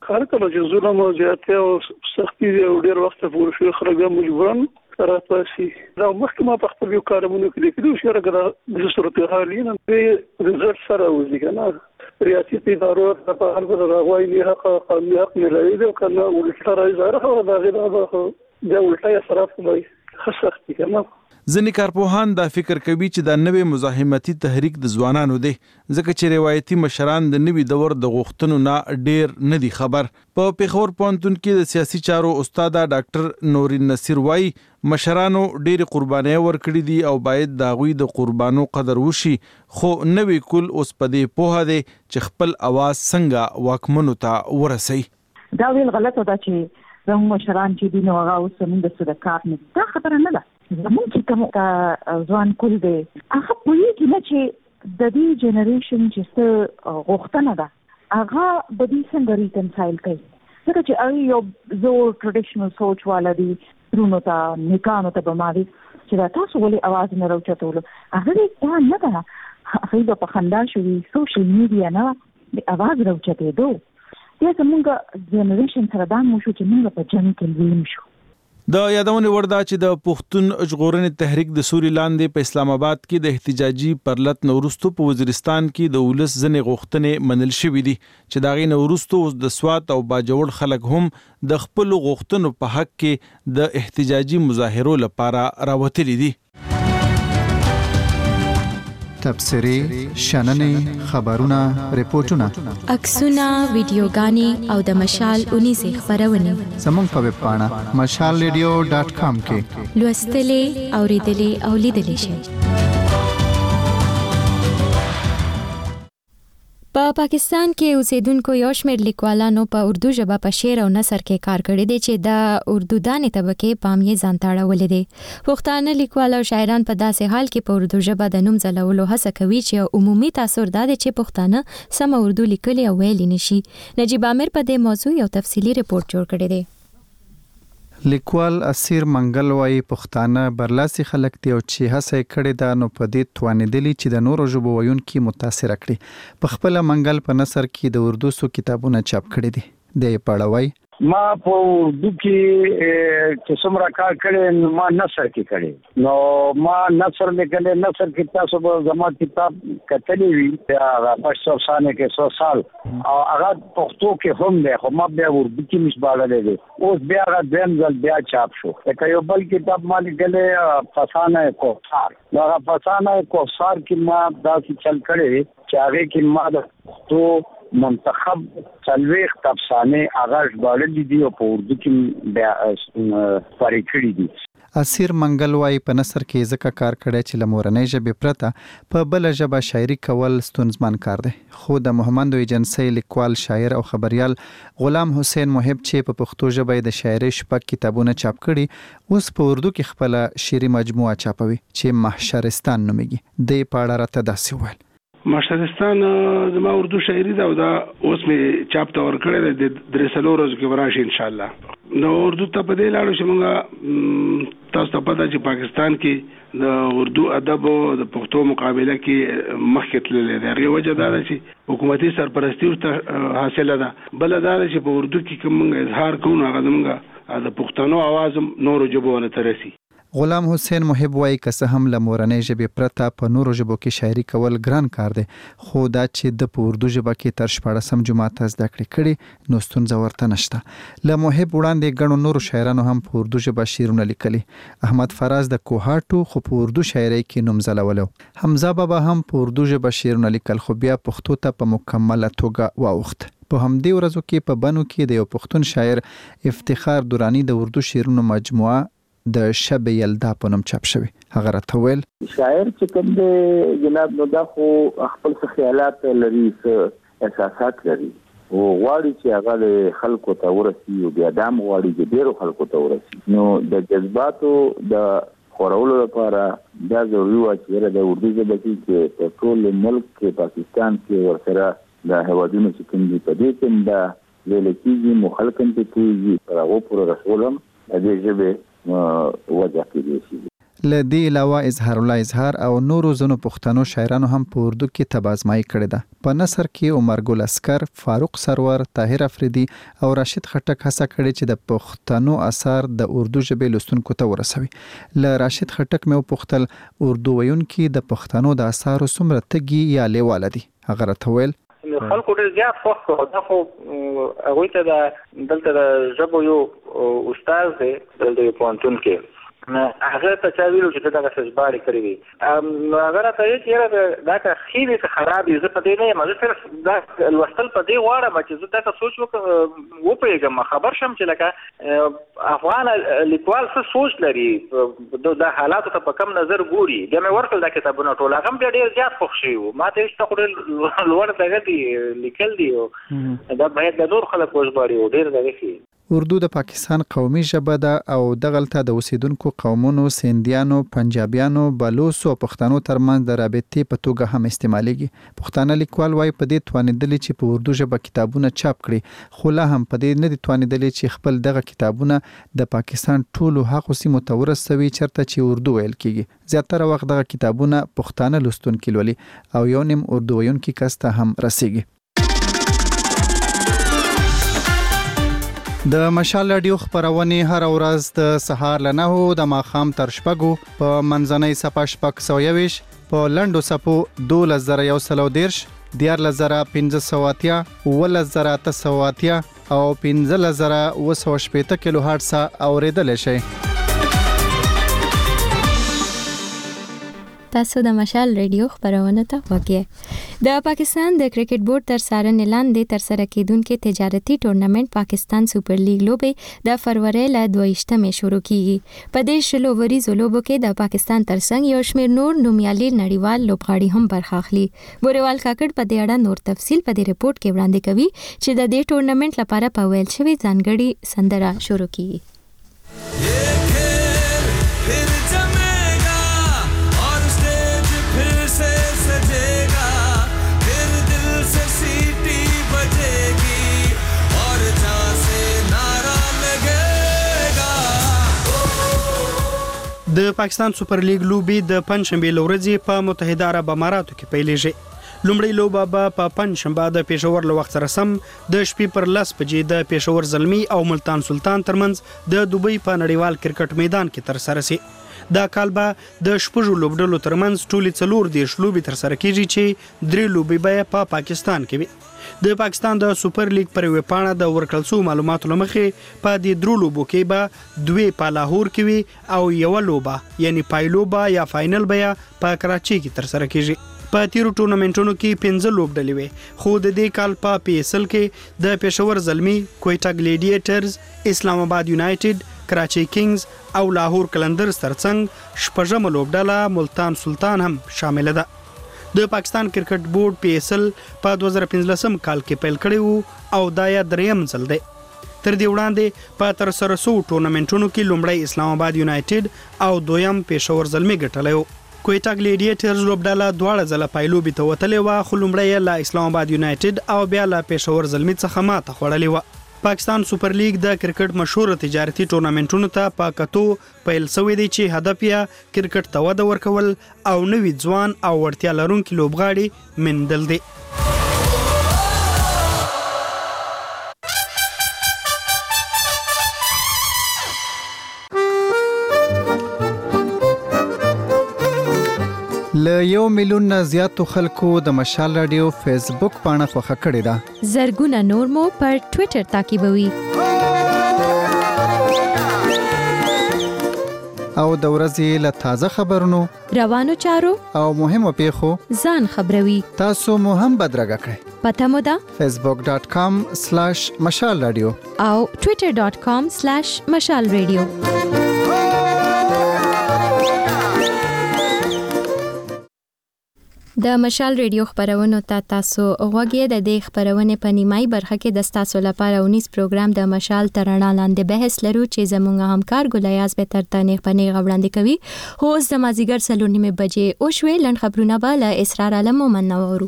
کار کله چې ظلم او زیاتې او سختي او ډېر وخت پورې شو خلک مجبورن راځي دا مخکمه په خپل یو کارونه کې لیکلو چې راغله د صورتحال نه به ريزلټ سره وځي کنه ریاستي ادارو په هر څه راغوي نه حق قانوني حق نه لري دا کنه ولټه راځي او دا غیر دا ولټه سره کوي خسختي کنه ځینې کارپوهان دا فکر کوي چې دا نوې مزاحمتي تحریک د ځوانانو دی ځکه چې روایتي مشران د نوي دور د غوښتنو نه ډیر نه دي خبر. په پیښور پوهنتون کې د سیاسي چارو استاد ډاکټر نورین نصیر وایي مشرانو ډېر قربانۍ ورکړي دي او باید د هغوی د قربانو قدر وشي، خو نوی کول اوس په دې پوهه دی چې خپل اواز څنګه واکمنو ته ورسوي. دا ویل غلطه ده چې زموږ مشران چې دي نو هغه اوس زموږ د صدقات نه دا خبره نه ده. زموږ چې کوم ځوان کول دی هغه پوهېږي نه چې د دې جنریشن چې څه غوښتنه ده هغه به دې څنګه ریکنسایل کوي، ځکه چې هغوی یو زوړ ټریډیشنل سوچ والا دي، ترونو ته نیکانو ته به مالي چې دا تاسو ولې اواز نه راوچتولو هغه دې دا نه ده. هغوی به په خندا شوي سوشل میډیا نه د اواز راوچتېدو بیا زموږ جنریشن سره دا مو شو چې موږ په جنګ کې لویم شو. د یادونې وړ ده چې د پښتون ژغورنې تحریک د سوري لاندې په اسلام آباد کې د احتجاجي پرلت نه وروسته په وزیرستان کې د ولس ځینې غوښتنې منل شوې دي چې د هغې نه وروسته اوس د سوات او باجوړ خلک هم د خپلو غوښتنو په حق کې د احتجاجي مظاهرو لپاره راوتلي دي. تبصرې، شننې، خبرونه، ریپورتونه، عکسونه، ویډیوګانې او د مشال اونیزې خپرونې زموږ په ویب پاڼه مشال ریډیو ډاټ کام کې لوستلې، اوریدلې او لیدلې شئ. په پاکستان کې اوسیدونکو یو شمېر لیکوالانو په اردو ژبه په شعر او نثر کې کار کړی دی چې د اردو دانې طبقې پام یې ځان ته اړولی دی. پښتانه لیکوال او شاعران په داسې حال کې په اردو ژبه د نوم ځلولو هڅه کوي چې عمومي تاثر دا دی چې پښتانه سمه اردو لیکلی او ویلی نشي. نجیب عامر په دې موضوع یو تفصیلي ریپورت جوړ کړی دی. لیکوال اسیر منګل وايي پښتانه برلاسي خلک دي او چې هڅه کړې ده نو په دې توانېدلي چې د نورو ژبو ویونکي متاثر کړي. په خپل منګل په نثر کې د اردو څو کتابونه چاپ کړي دي. د پړوي ما په اردو کې چې څومره کار کړی ما نثر کې کړی نو ما نثر لیکلی نثر کې تاسو به زما کتاب کتلی وي هغه پښتو افسانې کې څو سال او هغه پښتو کې هم دی خو ما بیا اردو کې مشباړلی دی اوس بیا هغه دویم ځل بیا چاپ شو. لکه یو بل کتاب ما لیکلی فسانه کوثر نو هغه فسانه کوثر کې ما داسې چل کړی چې هغې کې ما د پښتو منتخب څلوېښت افسانې هغه ژباړلي دي او په اردو کې بیا خپرې کړي دي. اسیر منګل وايي په نثر کې ځکه کار کړی چې له مورنۍ ژبې پرته په بله ژبه شاعري کول ستونزمن کار دی. خو د محمد ایجنسۍ لیکوال، شاعر او خبریال غلام حسین محب چې په پښتو ژبه د شاعري شپږ کتابونه چاپ کړي اوس په اردو کې خپله شعري مجموعه چاپوي چې محشرستان نومیږي. دې په اړه راته داسې وویل. محشرستان زما اردو شاعري ده او دا اوس مې چاپ ته ورکړی دی د درې څلورو ورځو کې به راشي انشاءالله. نو اردو ته په دې لاړو چې موږ تاسو ته پته چې پاکستان کې د اردو ادب او د پښتو مقابله کې مخکې تللی دی. هغې وجه دا ده چې حکومتي سرپرستي ورته حاصله ده. بله دا ده چې په اردو کې کوم موږ اظهار کوو نو هغه زموږ د پښتنو اواز هم نورو ژبو ته رسي. غلام حسین محب وايي که څه هم له مورنۍ ژبې پرته په نورو ژبو کې شاعري کول ګران کار دی خو دا چې د په اردو ژبه کې تر شپاړسم جماعت زده کړې کړي نو ستونزه ورته نشته. له محب وړاندې ګڼو نورو شاعرانو هم په اردو ژبه شعرونه لیکلي. احمد فراز د کوهاټو خو په اردو شاعرۍ کې نوم ځلولی. حمزه بابا هم په اردو ژبه شعرونه لیکل خو بیا پښتو ته په مکمله توګه واوښت. په همدې ورځو کې په بنو کې د یو پښتون شاعر افتخار دورانی د اردو شعرونو مجموعه د شب یلدا په نوم چاپ شوی. هغه راته ویل شاعر چې کوم دی جناب نو دا خو خپل څه خیالات لري، څه احساسات لري او غواړي چې هغه د خلکو ته ورسي او بیا دا هم غواړي چې ډېرو خلکو ته ورسي. نو د جذباتو د خورولو لپاره دا ضروري وه چې د اردو ژبه کې چې په ټول ملک کې پاکستان کې ورسره د هېوادونو چې کوم دي په دې کې هم دا ویلی کېږي مخالف هم پرې کېږي تر هغو پورې رسول هم د دې ژبې وجه کېدی شي. ل دې علاوه اظهار الله اظهار او نورو زنو پښتنو شاعرانو هم په اردو کې تبازمایي کړې ده. په نثر کې عمر ګل اسکر، فاروق سرور، طاهر افریدي او راشد خټک هڅه کړې چې د پښتنو اثار د اردو ژبې لوستونکو ته ورسوي. ل راشد خټک مې وپوښتل اردو ویونکي د پښتنو د اثارو څومره تږي یا لیواله دي. هغه راته وویل خلکو ډېر زیات خوښ کړو. دا خو هغوی ته د دلته د ژبو یو استاد دی دلته یو پوهنتون کې، هغه ته چا ویلو چې دغه څه ژباړې کړې وي. نو هغه راته ویل چې یاره دا که ښې وي که خراب وي زه په دې نه یم، زه صرف دا لوستل په دې غواړم چې زه دغه سوچ وپوهېږم، خبر شم چې لکه افغان لیکوال څه سوچ لري، د حالاتو ته په کم نظر ګوري. بیا مې ورکړل دا کتابونه ټول، هغه هم بیا ډېر زیات خوښ شوي وو. ما ته هېڅ خو ډېر لوړ دغه دي لیکل دي، دا باید د نور خلک وژباړي او ډېر دغه ښي. اردو د پاکستان قومي ژبه ده او دغلته د اوسیدونکو قومونو سیندیانو، پنجابیانو، بلوڅو او پښتنو ترمنځ د رابطې په توګه هم استعمالېږي. پښتانه لیکوال وايي په دې توانېدلي چې په اردو ژبه کتابونه چاپ کړي، خو لا هم په دې نه دي توانېدلي چې خپل دغه کتابونه د پاکستان ټولو هغو سیمو ته ورسوي چېرته چې اردو ویل کېږي. زیاتره وخت دغه کتابونه پښتانه لوستونکي لولي او یو نیم اردو ویونکي کس ته هم رسیږي. د مشال رادیو خبرونه هر ورځ د سهار له نهو د ماښام تر شپږو په منځنۍ صفه شپږ سوه یویش، په لنډو صفو دولس زره یو سل او دېرش، دیارلس زره پنځه سوه اتیا، اوولس زره اته سوه اتیا او پنځلس زره اوه سوه شپېته کیلو هرټز اورېدلی شئ. تاسو د مشال ریډیو خبرونه ته وګورئ. د پاکستان د کرکټ بورډ تر څارنې لاندې ترسره کیدونکو تجارتي ټورنمنت پاکستان سوپر لیګ لوبې د فروری له دویشتمې شروع کیږي. په دې شلو وریزو لوبو کې د پاکستان ترڅنګ یو شمېر نور نومیالي نړیوال لوبغاړي هم برخه اخلي. بوریوال کاکړ په دې اړه نور تفصیل په دې ریپورت کې وړاندې کوي چې د دې ټورنمنت لپاره په ویل شوی ځانګړي سندره شروع کیږي. د پاکستان سوپر لیګ لوبي د پنځشنبه لورځي په متحده عرب اماراتو کې پیلېږي. لومړی لوبه به په پنځشنبه د پېښور له وخت سره سم د شپې پر لس بجې د پېښور زلمی او ملتان سلطان ترمنځ د دوبۍ په نړیوال کرکټ میدان کې ترسره شي. دا کال به د شپږو لوبډلو ترمنځ ټولې څلور دېرش لوبې ترسره کیږي چې درې لوبې به په پاکستان کې وي. د پاکستان د سوپر لیګ پر ویب پاڼه د ورکړل شوو معلوماتو له مخې په دې درو لوبو کې به دوی په لاهور کې وي او یو لوبه یعنی پایلوبه یا فاینل به په کراچي کې ترسره کیږي. په تیرو ټورنمنټونو کې پنځه لوبډلې وي، خو د دې کال په پی ایس ال کې د پېښور زلمی، کویټا ګلیډیټرز، اسلام آباد یونایټډ، کراچي کینګز او لاهور کلندرز ترڅنګ شپږمه لوبډله ملتان سلطان هم شامل ده. د پاکستان کرکټ بورډ پی ایس ال په دوه زره پنځلسم کال کې پیل کړی وو او دا یې دریم ځل دی. تر دې وړاندې په ترسره شوو ټورنمنټونو کې لومړی اسلام آباد یونایټډ او دویم پېښور زلمی ګټلی وو. کویټا ګلیډیټرز لوبډله دواړه ځله پایلوبې ته وتلې وه، خو لومړی یې له اسلام آباد یونایټډ او بیا له پېښور زلمي څخه ماته خوړلې وه. پاکستان سوپر لیګ د کرکټ مشهور تجارتي ټورنمنټونو ته په کتو پیل شوی دی چې هدف یې کرکټ ته وده ورکول او نوي ځوان او وړتیا لرونکي لوبغاړي موندل دي. له یو میلیون نه زیاتو خلکو د مشال رادیو فیسبوک پاڼه خوښه کړې ده. زرګونه نور مو پر ټویټر تعقیبوي. او د ورځې له تازه خبرونو، روانو چارو او مهمو پیښو ځان خبروي. تاسو مو هم بدرګه کړئ. پته مو ده فیسبوک ډاٹ کام سلاش مشال رادیو او ټویټر ډاٹ کام سلاش مشال رادیو. د مشال ریډیو خبرونو ته تاسو غوږی د دې خبرونه په نیمای برخه کې د تاسو لپاره اونیس پروګرام د مشال ترڼا لاندې بحث لرو چې زموږ همکار ګلیاز به تر تنه پنه غوړاندې کوي. هو د مازیګر سلو نیمه بجې او شوې لن خبرونه به له اسرار علم ومنورو.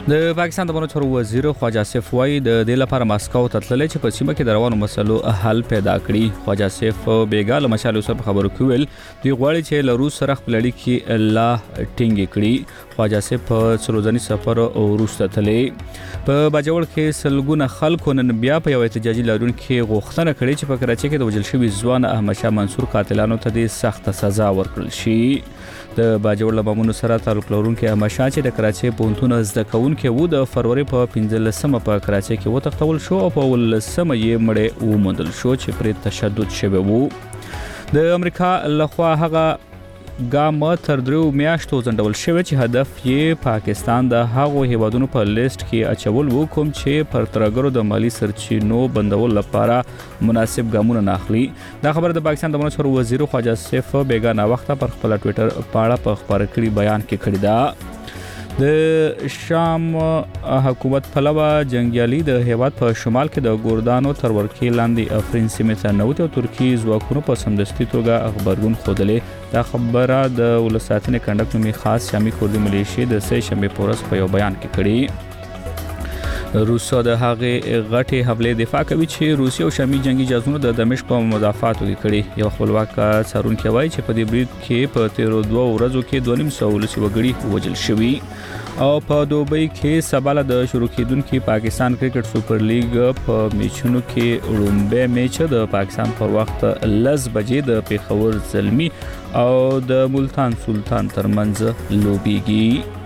د پاکستان د بنو وزیر خواجه آصف وای د دې لپاره ماسکو ته تللی چې په سیمه کې د روانو مسلو حل پیدا کړي. خواجه آصف بیګاله مشال سره خبرو کول دی غواړي چې له روس سره خپل اړیکې الله ټینګ کړي. خواجه آصف په څلورځنی سفر او روس ته تللی. په باجوړ کې سلګونه خلکو نن بیا په یو احتجاجي لاریون کې غوښتنه کړې چې په کراچۍ کې د وژل شوي ځوان احمد شاه منصور قاتلانو ته د سخت سزا ورکړل شي. د باجوړ له مامونو سره تعلق لرونکي احمد شاه چې د کراچۍ پوهنتون زده کوونکی و د فروری په پنځلسمه په کراچۍ کې وتښتول شو او په ولسمه یې مړی وموندل شو چې پرې تشدد شوی و. د امریکا لخوا هغه ګام تر درو میاشتو ځنډول شوی چې هدف یې پاکستان د هغو هیوادونو په لیست کې اچول و کوم چې پر ترګرو د مالی سرچینو بندول لپاره مناسب ګامونه نه اخلي. دا خبر د پاکستان د منصور وزیر خواجه آصف بیګانه وخته پر خپل ټوئیټر پاړه په خبر کړي بیان کې کړی دا. د شام حکومت پلوه جنگیالي د هیواد په شمال کې د ګوردانو تر ورکې لاندې افرین سیمې ته نوت او ترکی ځواکونو په سمدستي توګه خبرګون خوده. دا خبره د ولساتنې کندک نومي خاص شامي کردي ملیشي د سه شنبه پورس په یو بیان کې کړي. روسیا د هغې غټې حملې دفاع کوي چې روسیا او شامي جنگي جهازونو د دمشق په مدافعاتو کې کړي. یو خپلواک څارونکی وایي چې په دې برید کې په تیرو دوه ورځو کې دوه نیم سوه ولسي وګړي وژل شوي. او په دوبۍ کې سبا د شروع کېدونکي پاکستان کرکټ سوپر لیګ په میچونو کې وړومبی میچ د پاکستان پر وخت لس بجې د پیښور زلمي او د ملتان سلطان ترمنځ لوبېږي.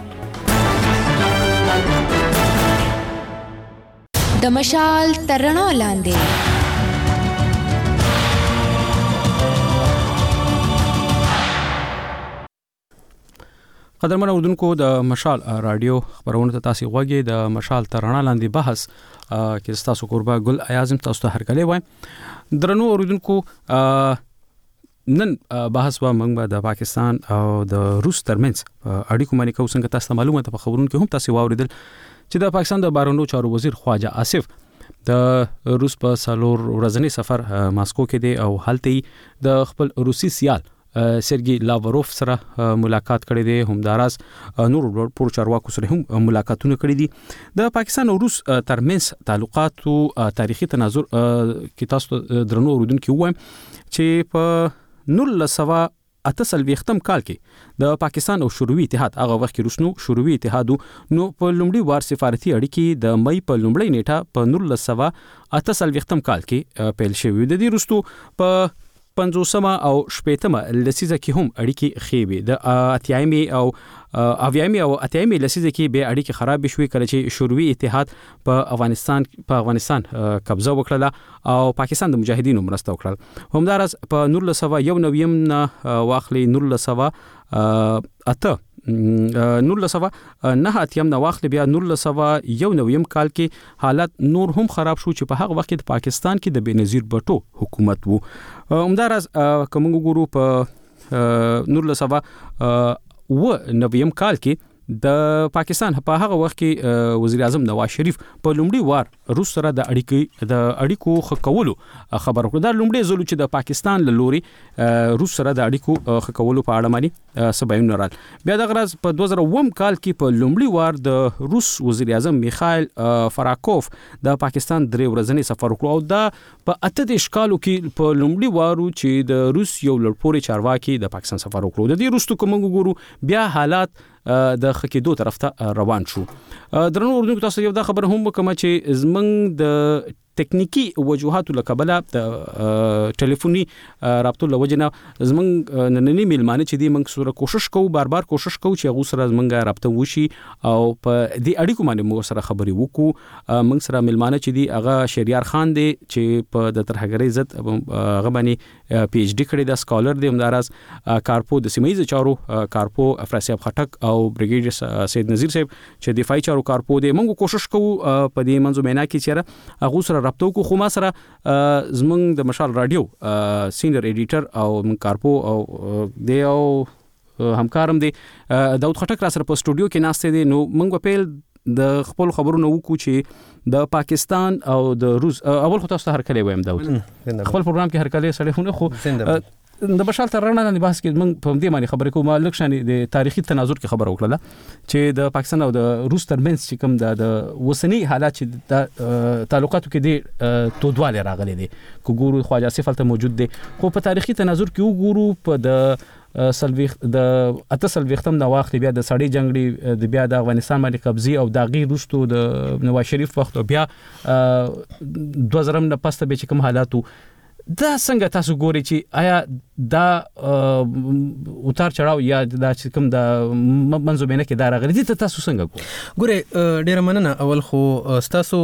د مشال ترڼو لاندې قدرمن اوردونکو د مشال رادیو خبرونه ته تاسو غوږی د مشال ترڼا لاندې بحث کې تاسو قربا ګل اعظم تاسو ته هرکلی وایم. درنو اوردونکو نن بحث و موږ د پاکستان او د روس ترمنځ اړیکو باندې کوو. څنګه تاسو معلومات په خبرونو کې هم تاسو واوریدل چې د پاکستان د بهرنیو چارو وزیر خواجه آصف د روس په سالور ورځنی سفر ماسکو کې دی او هلته د خپل روسي سیال سرګي لاوروف سره ملاقات کړی دی. همداراز نور پور چارواکو سره هم ملاقاتونه کړي دي. د پاکستان او روس ترمنځ تعلقاتو تاریخي تناظر کې تاسو درنو اوریدونکو وایم چې په نولس سوه اته څلوېښتم کال کې د پاکستان او شوروي اتحاد هغه وخت کې روسنو شوروي اتحاد نو په لومړي وار سفارتي اړیکې د مئی په لومړۍ نیټه په نولس سوه اته څلوېښتم کال کې پیل شوې. د دې وروسته په پنځوسمه او شپېتمه لسیزه کې هم اړیکې ښې وې. د اتیایمې او اویایمې او اتیایمې لسیزه کې به اړیکې خراب شوې کله چې شوروي اتحاد په افغانستان په افغانستان قبضه وکړه او پاکستان د مجاهدینو مرسته وکړه. همداراز په نولس سوه یو نویم واخلي نولس سوه اته نولس سوه نه اتیم نه واخلي بیا نولس سوه یو نویم کال کې حالت نور هم خراب شو چې په هغه وخت د پاکستان کې د بېنظیر بټو حکومت وو. همداراز کوم ګورو په نولس سوه و نویم کال کې د پاکستان په هغه وخت کې وزیر اعظم نواز شریف په لومړي وار روس سره د اړیکې د اړیکو خکولو خبر ورکړ. دا لومړی ځل چې د پاکستان له لوري روس سره د اړیکو خکولو په اړه باندې سبایم نرال. بیا د غرض په دوه زره اووم کال کې په لومړي وار د روس وزیر اعظم میخائیل فراکوف د پاکستان درې ورځنی سفر وکړ او دا په اته دیش کالو کې په لومړي وارو چې د روس یو لړپوري چارواکي د پاکستان سفر وکړ. د دې وروسته کوم ګورو بیا حالات د خکېدو طرف ته روان شو. درنو اوردونکو تاسو یو دا خبر هم وکم چې زمنګ د تکنیکی وجوهاتو لکبله د ټلیفوني رابطو لوجنه زمنګ نننی میلمانه چې دی موږ سره کوشش کوو بار بار کوشش کوو چې هغه سره زمنګ رابطه وشي او په دې اړیکو باندې موږ سره خبري وکړو. موږ سره میلمانه چې دی هغه شهریار خان دی چې په د ترهګری عزت هغه باندې پی ایچ ډی کړی دا سکالر دی. همداراز کارپو د سیمایي چارو کارپو افراسیاب خټک او بریګیډر سید نذیر صاحب چې دفاعي چارو کارپو دی. موږ کوشش کوو په دې منځو مینا کې چې هغه سره رابطه کو خو ما سره زمنګ د مشال رادیو سینیئر ایډیټر او من کارپو او دی او همکارم دی داود خټک را سره په سټوډیو کې ناشته دي. نو موږ په پیل د خپل خبرونو وکړو چې د پاکستان او د روس اول خو تاسو هرکلی وایم داود خپل پروګرام کې هرکلی سره خو د مشال تر رڼا باندې بحث کې موږ په دې باندې خبرې کوو ما لکشانې د تاریخي تناظر کې خبره وکړه چې د پاکستان او د روس ترمنځ چې کوم د وسنی حالات چې د تعلقاتو کې د تودواله راغلي دي کو ګورو خواجه آصف الته موجود دي خو په تاریخي تناظر کې وګورو په د سلويخ د اته سلويختم د وخت بیا د سړی جنگړي د بیا د افغانستان باندې قبضي او داغي روستو د نواز شریف وخت بیا دوه زره نه پسته به کوم حالاتو دا څنګه تاسو ګوري چې آیا دا اوتار چړاو یا دا چې کوم د منځوبینه کې دا راغلي دي ته تاسو څنګه ګوري ګوره ډیر مننه اول خو تاسو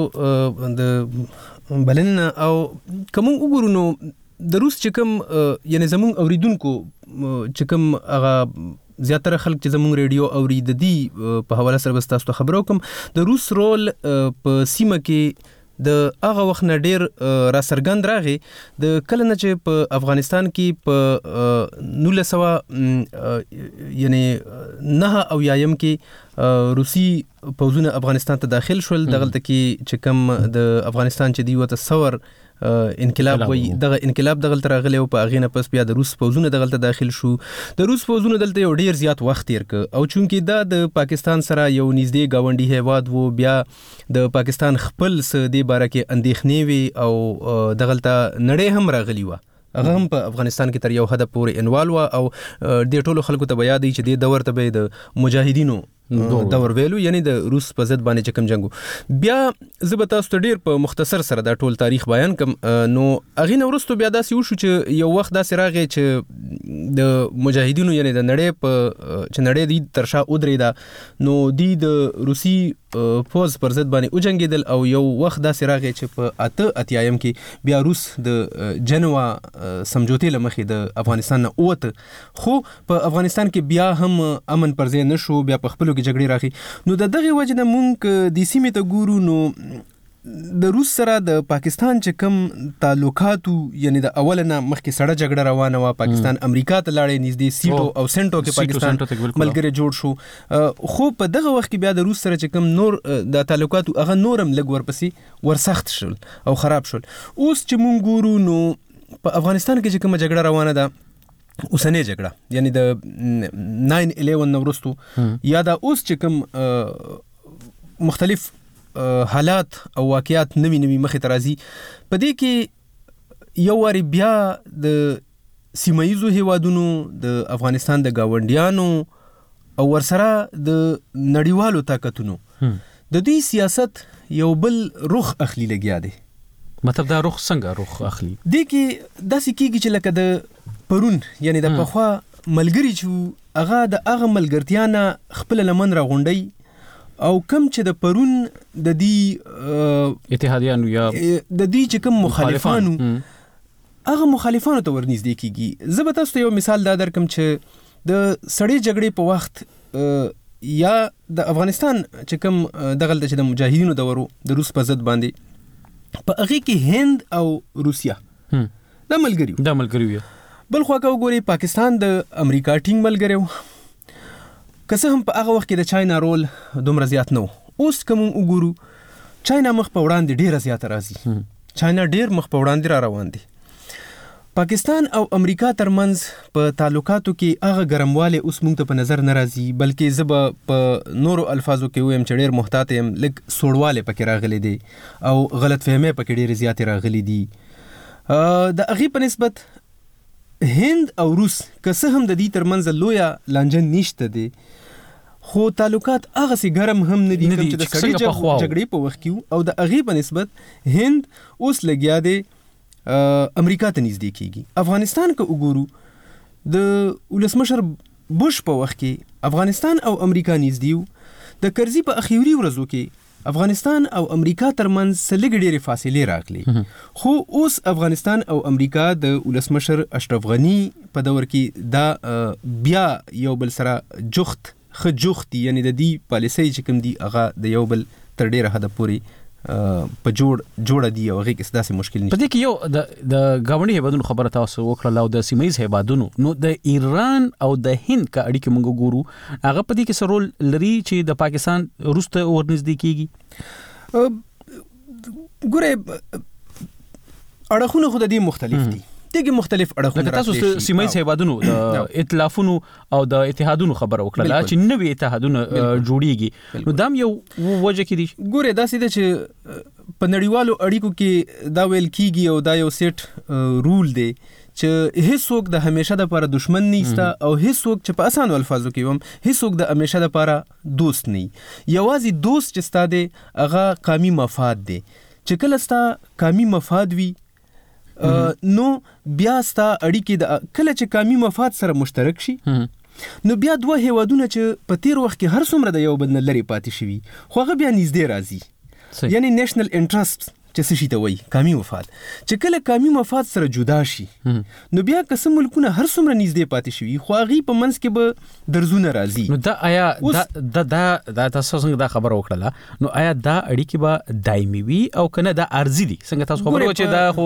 د بلنه او کوم وګورو نو د روس چې کوم یعنی زمون اوریدونکو چې کوم هغه زیاتره خلک چې زمون ریډیو اوري د دې په حواله سره تاسو ته خبرو کوم د روس رول په سیمه کې د هغه وخت نه ډیر را سرګند راغی د کله نه چې په افغانستان کې په نولس سوه یعنی نه او یایم کې روسي پوځونه افغانستان ته داخل شول دغلته کې چې کوم د افغانستان چې دی وته ثور انقلاب وي دغه انقلاب دغلته راغلی او په اغینه پس بیا د روس پوځونه دغلته داخل شو د روس پوځونه دلته یو ډیر زیات وخت تیر ک او چونکی دا د پاکستان سره یو نږدې گاونډي هیواد وو بیا د پاکستان خپل س د باره کې اندېښنې وي او دغلته نړۍ هم راغلی و هغه هم په افغانستان کې تر یو حد پورې انوال و او د ټولو خلکو ته بیا دی چې د دور ته به د مجاهدینو دور ویلو یعنی د روس په ضد باندې چې کوم جنگو بیا زه به تاسو ته ډیر په مختصر سره دا ټول تاریخ بیان کوم نو اغه نو ورستو بیا داسې وشو چې یو وخت داسې راغی چې د مجاهدینو یعنی د نړۍ په چې نړۍ دی ترشا ودرې دا نو دی د روسي فوز پر ضد باندې او جنگیدل او یو وخت داسې راغی چې په اته اتیایم کې بیا روس د جنوا سمجوتي لمخې د افغانستان نه اوته خو په افغانستان کې بیا هم امن پر ځای نشو بیا په خپل کې جګړې راغی نو د دغه وجه نه مونږ د سیمې ته ګورو نو د روس سره د پاکستان چې کوم تعلقاتو یعنی د اول نه مخکې سړه جګړه روانه و پاکستان امریکا ته لاړې نږدې سیټو او سنټو کې پاکستان ملګری جوړ شو خو په دغه وخت کې بیا د روس سره چې کوم نور د تعلقاتو هغه نورم لګ ورپسې ورسخت شول او خراب شول اوس چې مونږ ګورو نو په افغانستان کې چې کوم جګړه روانه ده اوسنۍ جګړه یعنی د ناین الیون نورستو یا دا اوس چې کوم مختلف حالات او واقعیات نوی نوی مخې ته راځي په دې کې یو واری بیا د سیمایزو هیوادونو د افغانستان د گاونډیانو او ورسره د نړیوالو طاقتونو د دې سیاست یو بل رخ اخلي لګیا دی مطلب دا رخ څنګه رخ اخلي دې کې داسې کېږي چې لکه د پرون یعنی د پخوا ملګری چې هغه د هغه ملګرتیا نه خپل لمن راغونډي او کم چې د پرون د دې اتحادیانو یا د دې چې کوم مخالفانو هغه مخالفانو ته ورنږدې کیږي زه به تاسو ته یو مثال دا درکم چې د سړی جګړې په وخت یا د افغانستان چې کوم دغلته چې د مجاهدینو دورو د روس په ضد باندې په هغه کې هند او روسیا د ملګریو د ملګریو بل خو کا وګوري پاکستان د امریکا ټینګ ملګریو که هم په هغه وخت کې د چاینا رول دومره زیات نه اوس کوم وګورو چاینا مخ په وړاندې ډیره زیات راځي چاینا ډیر مخ په وړاندې را روان دي پاکستان او امریکا ترمنځ په تعلقاتو کې هغه ګرمواله اوس مونږ ته په نظر نه راځي بلکې زب په نورو الفاظو کې ویم چې ډیر محتاط یم لک سوړواله پکې راغلي دي او غلط فهمه پکې ډیر زیات راغلي دي د هغه په نسبت هند او روس که څه هم د دې ترمنځ لویا لانجه نشته دي خو تعلقات هغه سي ګرم هم نه دي چې د سړي جګړې په وخت کې او د هغه په نسبت هند اوس لګیا دي امریکا ته نږدې کیږي افغانستان که وګورو د ولسمشر بوش په وخت کې افغانستان او امریکا نږدې د کرزي په اخیری ورځو کې افغانستان او امریکا ترمنځ سلګ ډېرې فاصلې راغلي خو اوس افغانستان او امریکا د ولسمشر اشرف غنی په دور کې دا بیا یو بل سره جخت خ جخت یعنی د دې پالیسي چې کوم دی هغه د یو بل تر ډیره حد پورې په جوړ جوړ دی او هغه کې ستاسو مشکل نشته په دې کې یو د د گاونډي هیوادونو خبره تاسو وکړه او د سیمایز هیوادونو نو د ایران او د هند کا اړیکې موږ ګورو هغه په دې کې سره رول لري چې د پاکستان روسته ورنږدې کیږي ګوره اړخونه خو د دې مختلف دي دغه مختلف اړخونه تاسو سیمایي هیوادونو د ائتلافونو او د اتحادونو خبره وکړه چې نوې اتحادونه جوړیږي نو دام یو وجه کې دي ګوره دا سیده چې په نړیوالو اړیکو کې دا ویل کیږي او دا یو سیټ رول دی چې هیڅوک د همیشه د لپاره دشمن نيستا او هیڅوک چې په اسانو الفاظو کې هم هیڅوک د همیشه د لپاره دوست نه یوازې دوست چې ستاده هغه قومي مفاد دی چې کله ستا قومي مفاد وي نو بیا ستا اړیکې د کله چې قومي مفاد سره مشترک شي نو بیا دوه هیوادونه چې په تیر وخت کې هر څومره د یو بل نه لري پاتې شوي خو هغه بیا نږدې راځي یعنی نېشنل انټرست چې څه شي ته وایي قومي مفاد چې کله قومي مفاد سره جدا شي نو بیا قسم ملکونه هر څومره نږدې پاتې شي خو هغه په منځ کې به درزونه راځي نو دا آیا دا دا دا تاسو څنګه دا خبر وکړه نو آیا دا اړیکې به دایمي وي او کنه دا ارزي دي څنګه تاسو خبر وکړه دا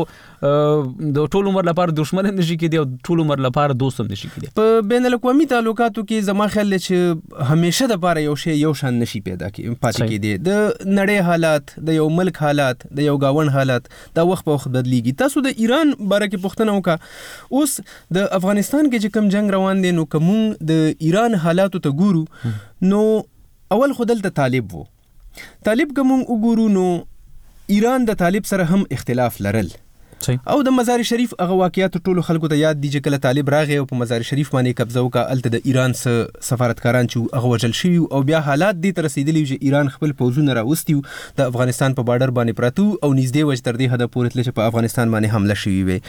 خو د ټول عمر لپاره دښمن نشي کېدی او ټول عمر لپاره دوست هم نشي کېدی په بین الاقوامي تعلقاتو کې زما خیال چې همیشه د لپاره یو شی یو شان نشي پیدا کې پاتې کېدی د نړۍ حالات د یو ملک حالات د یو گاون حالات دا وخت په وخت بدلیږي تاسو د ایران باره کې پوښتنه وکړه اوس د افغانستان کې چې کوم جنگ روان دی نو کوم د ایران حالاتو ته ګورو نو اول خدل ته طالب وو طالب کوم وګورو نو ایران د طالب سره هم اختلاف لرل او د مزار شریف هغه واقعیت ټولو خلکو ته یاد دي چې کله طالب راغی او په مزار شریف باندې قبضه وکړه الته د ایران سره سفارتکاران چې هغه وجل شوی او بیا حالات دي تر رسیدلی چې ایران خپل پوځونه راوستي د افغانستان په بارډر باندې پراتو او نږدې وجه تر دې حد پورې تل چې په افغانستان باندې حمله شوی وي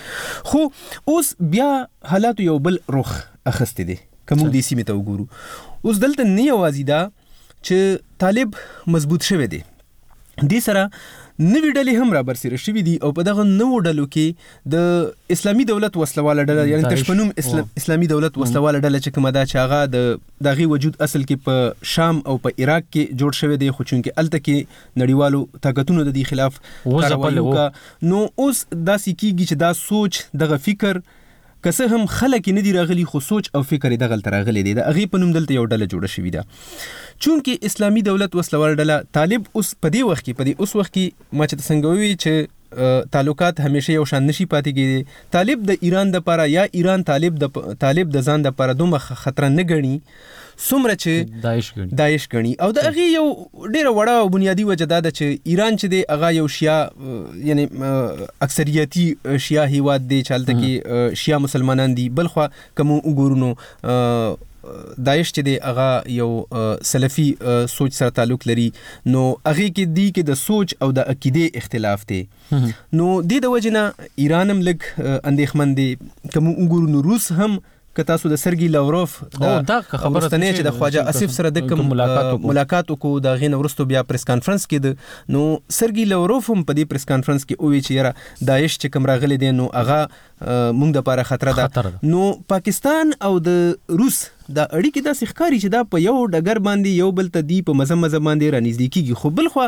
خو اوس بیا حالات یو بل رخ اخستې دي کوم د سیمه ته وګورو اوس دلته نه یوازې دا چې طالب مضبوط شوی دی د سره نوې ډلې هم را برسېره شوې دي او په دغه نوو ډلو کې د اسلامي دولت وسلواله ډله یعنی تشپنوم اسلامي دولت وسلواله ډله چې کومه دا چې هغه د دغه وجود اصل کې په شام او په عراق کې جوړ شوی دی خو چونکې الته کې نړیوالو طاقتونو د دې خلاف کاروایی وکړه نو اوس داسې کېږي چې دا سوچ دغه فکر که څه هم خلک نه دی راغلي خو سوچ او فکر یې دغلته راغلی دی د هغې په نوم دلته یو ډله جوړه شوې ده چونکې اسلامي دولت وسلوال ډله طالب اوس په دې وخت کې په دې اوس وخت کې ما چې څنګه وی چې تعلقات همیشه یو شان نشي پاتې کېږي طالب د ایران د لپاره یا ایران طالب د طالب د ځان د لپاره دومره خطر نه ګڼي څومره چې داعش ګڼي داعش ګڼي او د هغې یو ډېره وړه او بنیادي وجه دا ده چې ایران چې دی هغه یو شیعه یعنی اکثریتي شیعه هیواد دی چې هلته کې شیعه مسلمانان دي بلخوا که مو وګورو نو داعش چې دی هغه یو سلفي سوچ سره تعلق لري نو هغه کې دی کې د سوچ او د عقیده اختلاف دی نو د دې وجه نه ایران هم لګ اندېښمن دی کوم وګورو نو روس هم که تاسو د سرګي لاوروف د خبرستنې چې د خواجه اسف سره د کوم ملاقات وکړو د غین ورستو بیا پریس کانفرنس کې نو سرګي لاوروف هم په دې پریس کانفرنس کې وی چې یاره داعش چې کوم راغلي دي نو هغه مونږ د لپاره خطر ده نو پاکستان او د روس دا اړیکې داسې ښکاري چې دا په یو ډګر باندې یو بل ته دی په مزه مزه باندې رانږدې کېږي خو بل خوا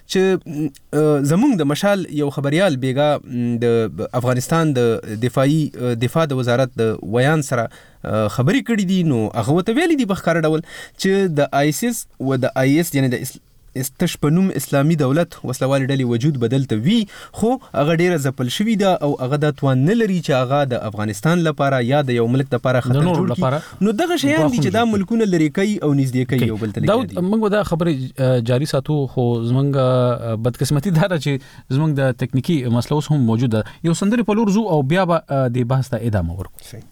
چې زمونږ د مشال یو خبريال بیګا د افغانستان د دفاعي دفاع د وزارت د ویان سره خبرې کړې دي نو هغه وته ویلي دي په ښکاره ډول چې د آیسس و د آی ایس یعنی د تشپنوم اسلامي دولت وسلوال ډلې وجود بدلته وی خو هغه ډیره ځپل شوی ده او هغه د توان نه لري چې هغه د افغانستان لپاره یا د یو ملک لپاره خطر جوړ کړي نو دغه شیان دي چې دا ملکونه لري کوي او نږدې کوي یو بل ته داود موږ دا خبره جاری ساتو خو زمونږ بدقسمتي دا چې زمونږ د تکنیکی مسله هم موجوده یو سندري په لور زو او بیا به د بحث ته ادامه ورکړو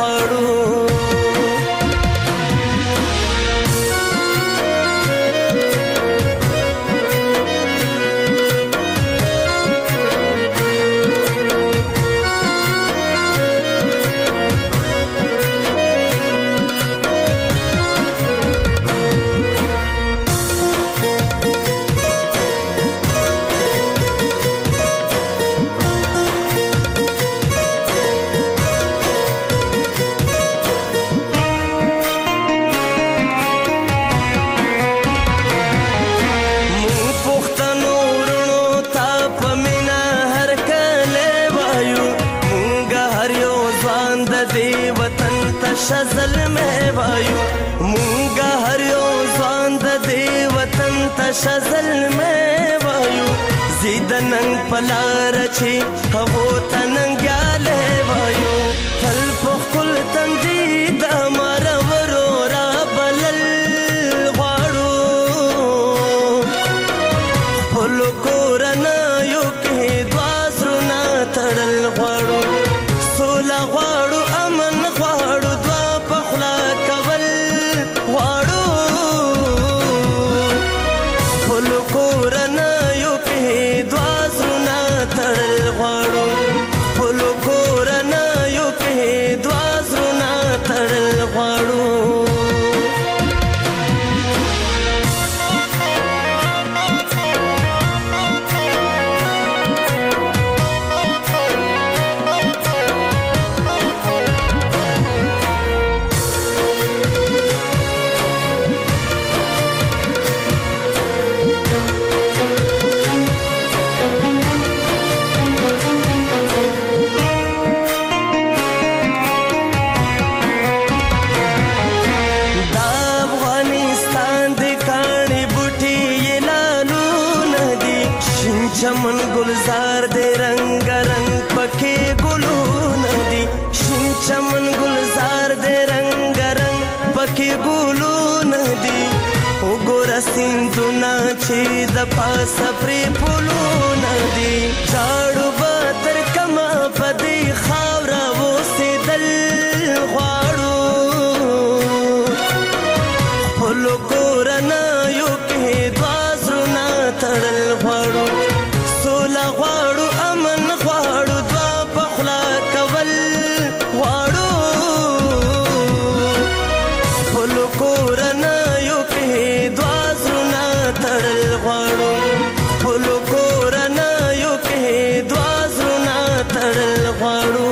غواړو شزل میں وایو مونگا هر یو ځوان د دې وطن ته شزل میں وایو زیدننګ پلار چې هغو ته ننګیالی وایو تل په خپل تندي د مرورو را بلل غواړو خپلو کورنیو کې دوه زړونه تړل غواړو سوله غواړو امن غواړو چمن گلزار دے رنگ رنگ پکے گلون دی شین چمن گلزار دے رنگ رنگ پکے گلون دی وګوره سیندونه چې د پاسه پرې پلونه دي جاړو به تر کمه په دې خاوره اوسېدل غواړو خپلو کورنیو کې دوه زړونه تړل غواړو غواړو امن غواړو دوه په خوله کول غواړو خپلو کورنیو کې دوه زړونه تړل غواړو خپلو کورنیو کې دوه زړونه تړل غواړو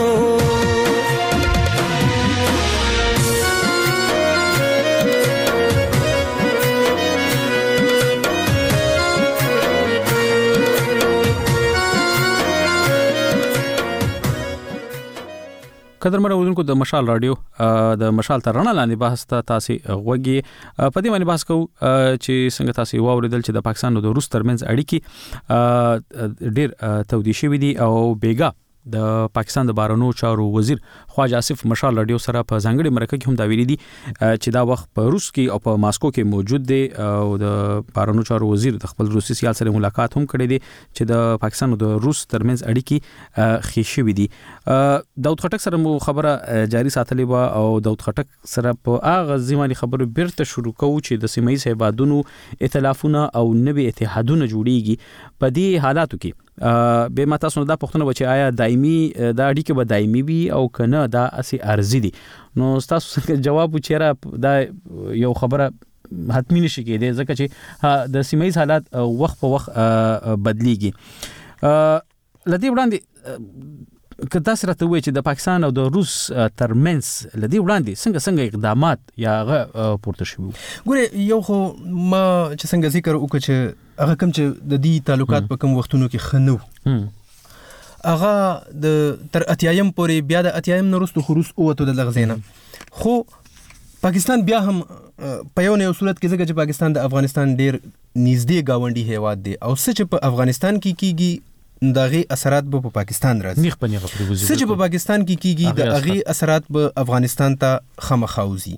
قدرمن اورونکو د مشال رادیو د مشال تر رڼا لاندې بحث ته تاسو غوږی په دې باندې بحث کوو چې څنګه تاسو واوریدل چې د پاکستان او روس ترمنځ اړیکې ډېر تودې شوې دي او بیګا د پاکستان د بهرنیو چارو وزیر خواجه آصف مشال رادیو سره په ځانګړي مرکه کې هم دا ویلي دي چې دا وخت په روس کې او په ماسکو کې موجود دی او د بهرنیو چارو وزیر د خپل روسي سیال سره ملاقات هم کړی دی چې د پاکستان او د روس ترمنځ اړیکې ښې شوې دي. داود خټک سره مو خبره جاری ساتلې وه او داود خټک سره په هغه ځینې خبرو بیرته شروع کوو چې د سیمه ییز هیوادونو ائتلافونه او نوي اتحادونه جوړیږي. په دې حالاتو کې به ما تاسو دا پوښتنه وکړه چې آیا دایمي دا اړیکې به دایمي وي او کنه دا اسی ارزي دي؟ نو تاسو څنګه جواب وچیرې دا یو خبره حتمی نشي کېدی ځکه چې د سیمه ییز حالات وخت په وخت بدلیږي. لدی وړاندې که تاسو راته وایئ چې د پاکستان او د روس ترمنځ لدی وړاندې څنګه څنګه اقدامات یا هغه پورته شوي؟ ګوره یو خو ما چې څنګه ذکر وکړ چې هغه کوم چې د دې تعلقات په کوم وختونو کې خنو هغه د تر اتیایم پورې بیا د اتیایم نه وروسته خو روس ووتو د دغه ځای نه، خو پاکستان بیا هم په یو نه یو صورت کې ځکه چې پاکستان د افغانستان ډیر نږدې گاونډي هیواد دی او څه چې په افغانستان کې کیږي دغه اثرات به په پاکستان راځي، نیغ په نیغه پروزي څه چې په پاکستان کې کیږي د هغه اثرات به افغانستان ته خامخاوزي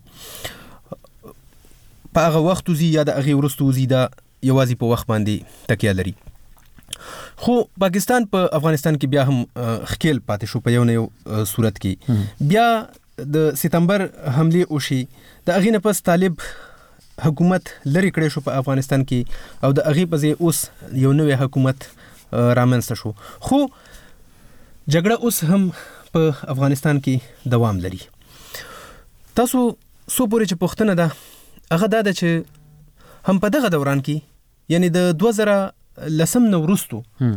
په هغه وخت وزي یا د هغه وروسته وزي دا یوازې په وخت باندې تکیه لري. خو پاکستان په افغانستان کې بیا هم خکیل پاتې شو په یو نه یو صورت کې. بیا د سپتمبر حمله وشي د اغې نه پس طالب حکومت لري کړی شو په افغانستان کې او د اغې په ځای اوس یو نوې حکومت رامنځته شو خو جګړه اوس هم په افغانستان کې دوام لري. تاسو سو پورې چې پوښتنه ده هغه دا ده چې هم په دغه دوران کې یعنی د دوه زره لسم نه وروستو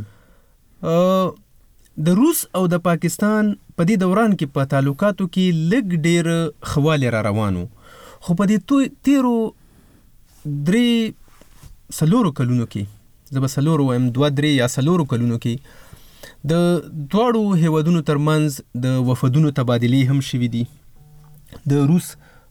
د روس او د پاکستان په دې دوران کې په تعلقاتو کې لږ ډېر خواله را روانو خو په دې تیرو درې سلورو کلونو کې زه به سلورو وایم دوه درې یا سلورو کلونو کې د دواړو هیوادونو ترمنځ د وفدونو تبادلې هم شوي دي. د روس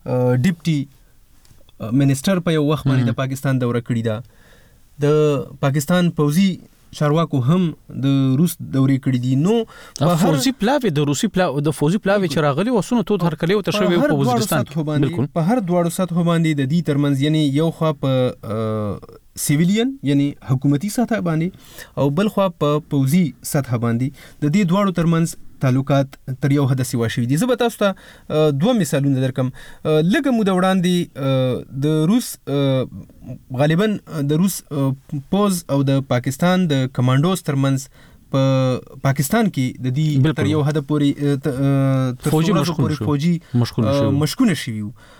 ډیپټي منسټر په یو وخت باندې د پاکستان دوره کړې ده. د پاکستان پوځي چارواکو هم د روس دورې کړې دي. نو په فوزي پلاوی د روسي پلاو د فوزي پلاوی چې راغلي وسونه تو هر کله ته شوی په وزیرستان کې بالکل په هر دواړو سطحو باندې د دې ترمنځ یعنی یو خوا په سیویلین یعنی حکومتي سطح باندې او بل خوا په پوځي سطح باندې د دې دواړو ترمنځ تعلقات تر یو حد سیوا شوي دي. زه به تاسو ته دوه مثالونه درکم. لږه موده وړاندې د روس غالبا د روس پوز او د پاکستان د کمانډوز ترمنځ په پاکستان کې د دې تر یو حد پورې فوجي مشکونه فوجي مشکونه شوي.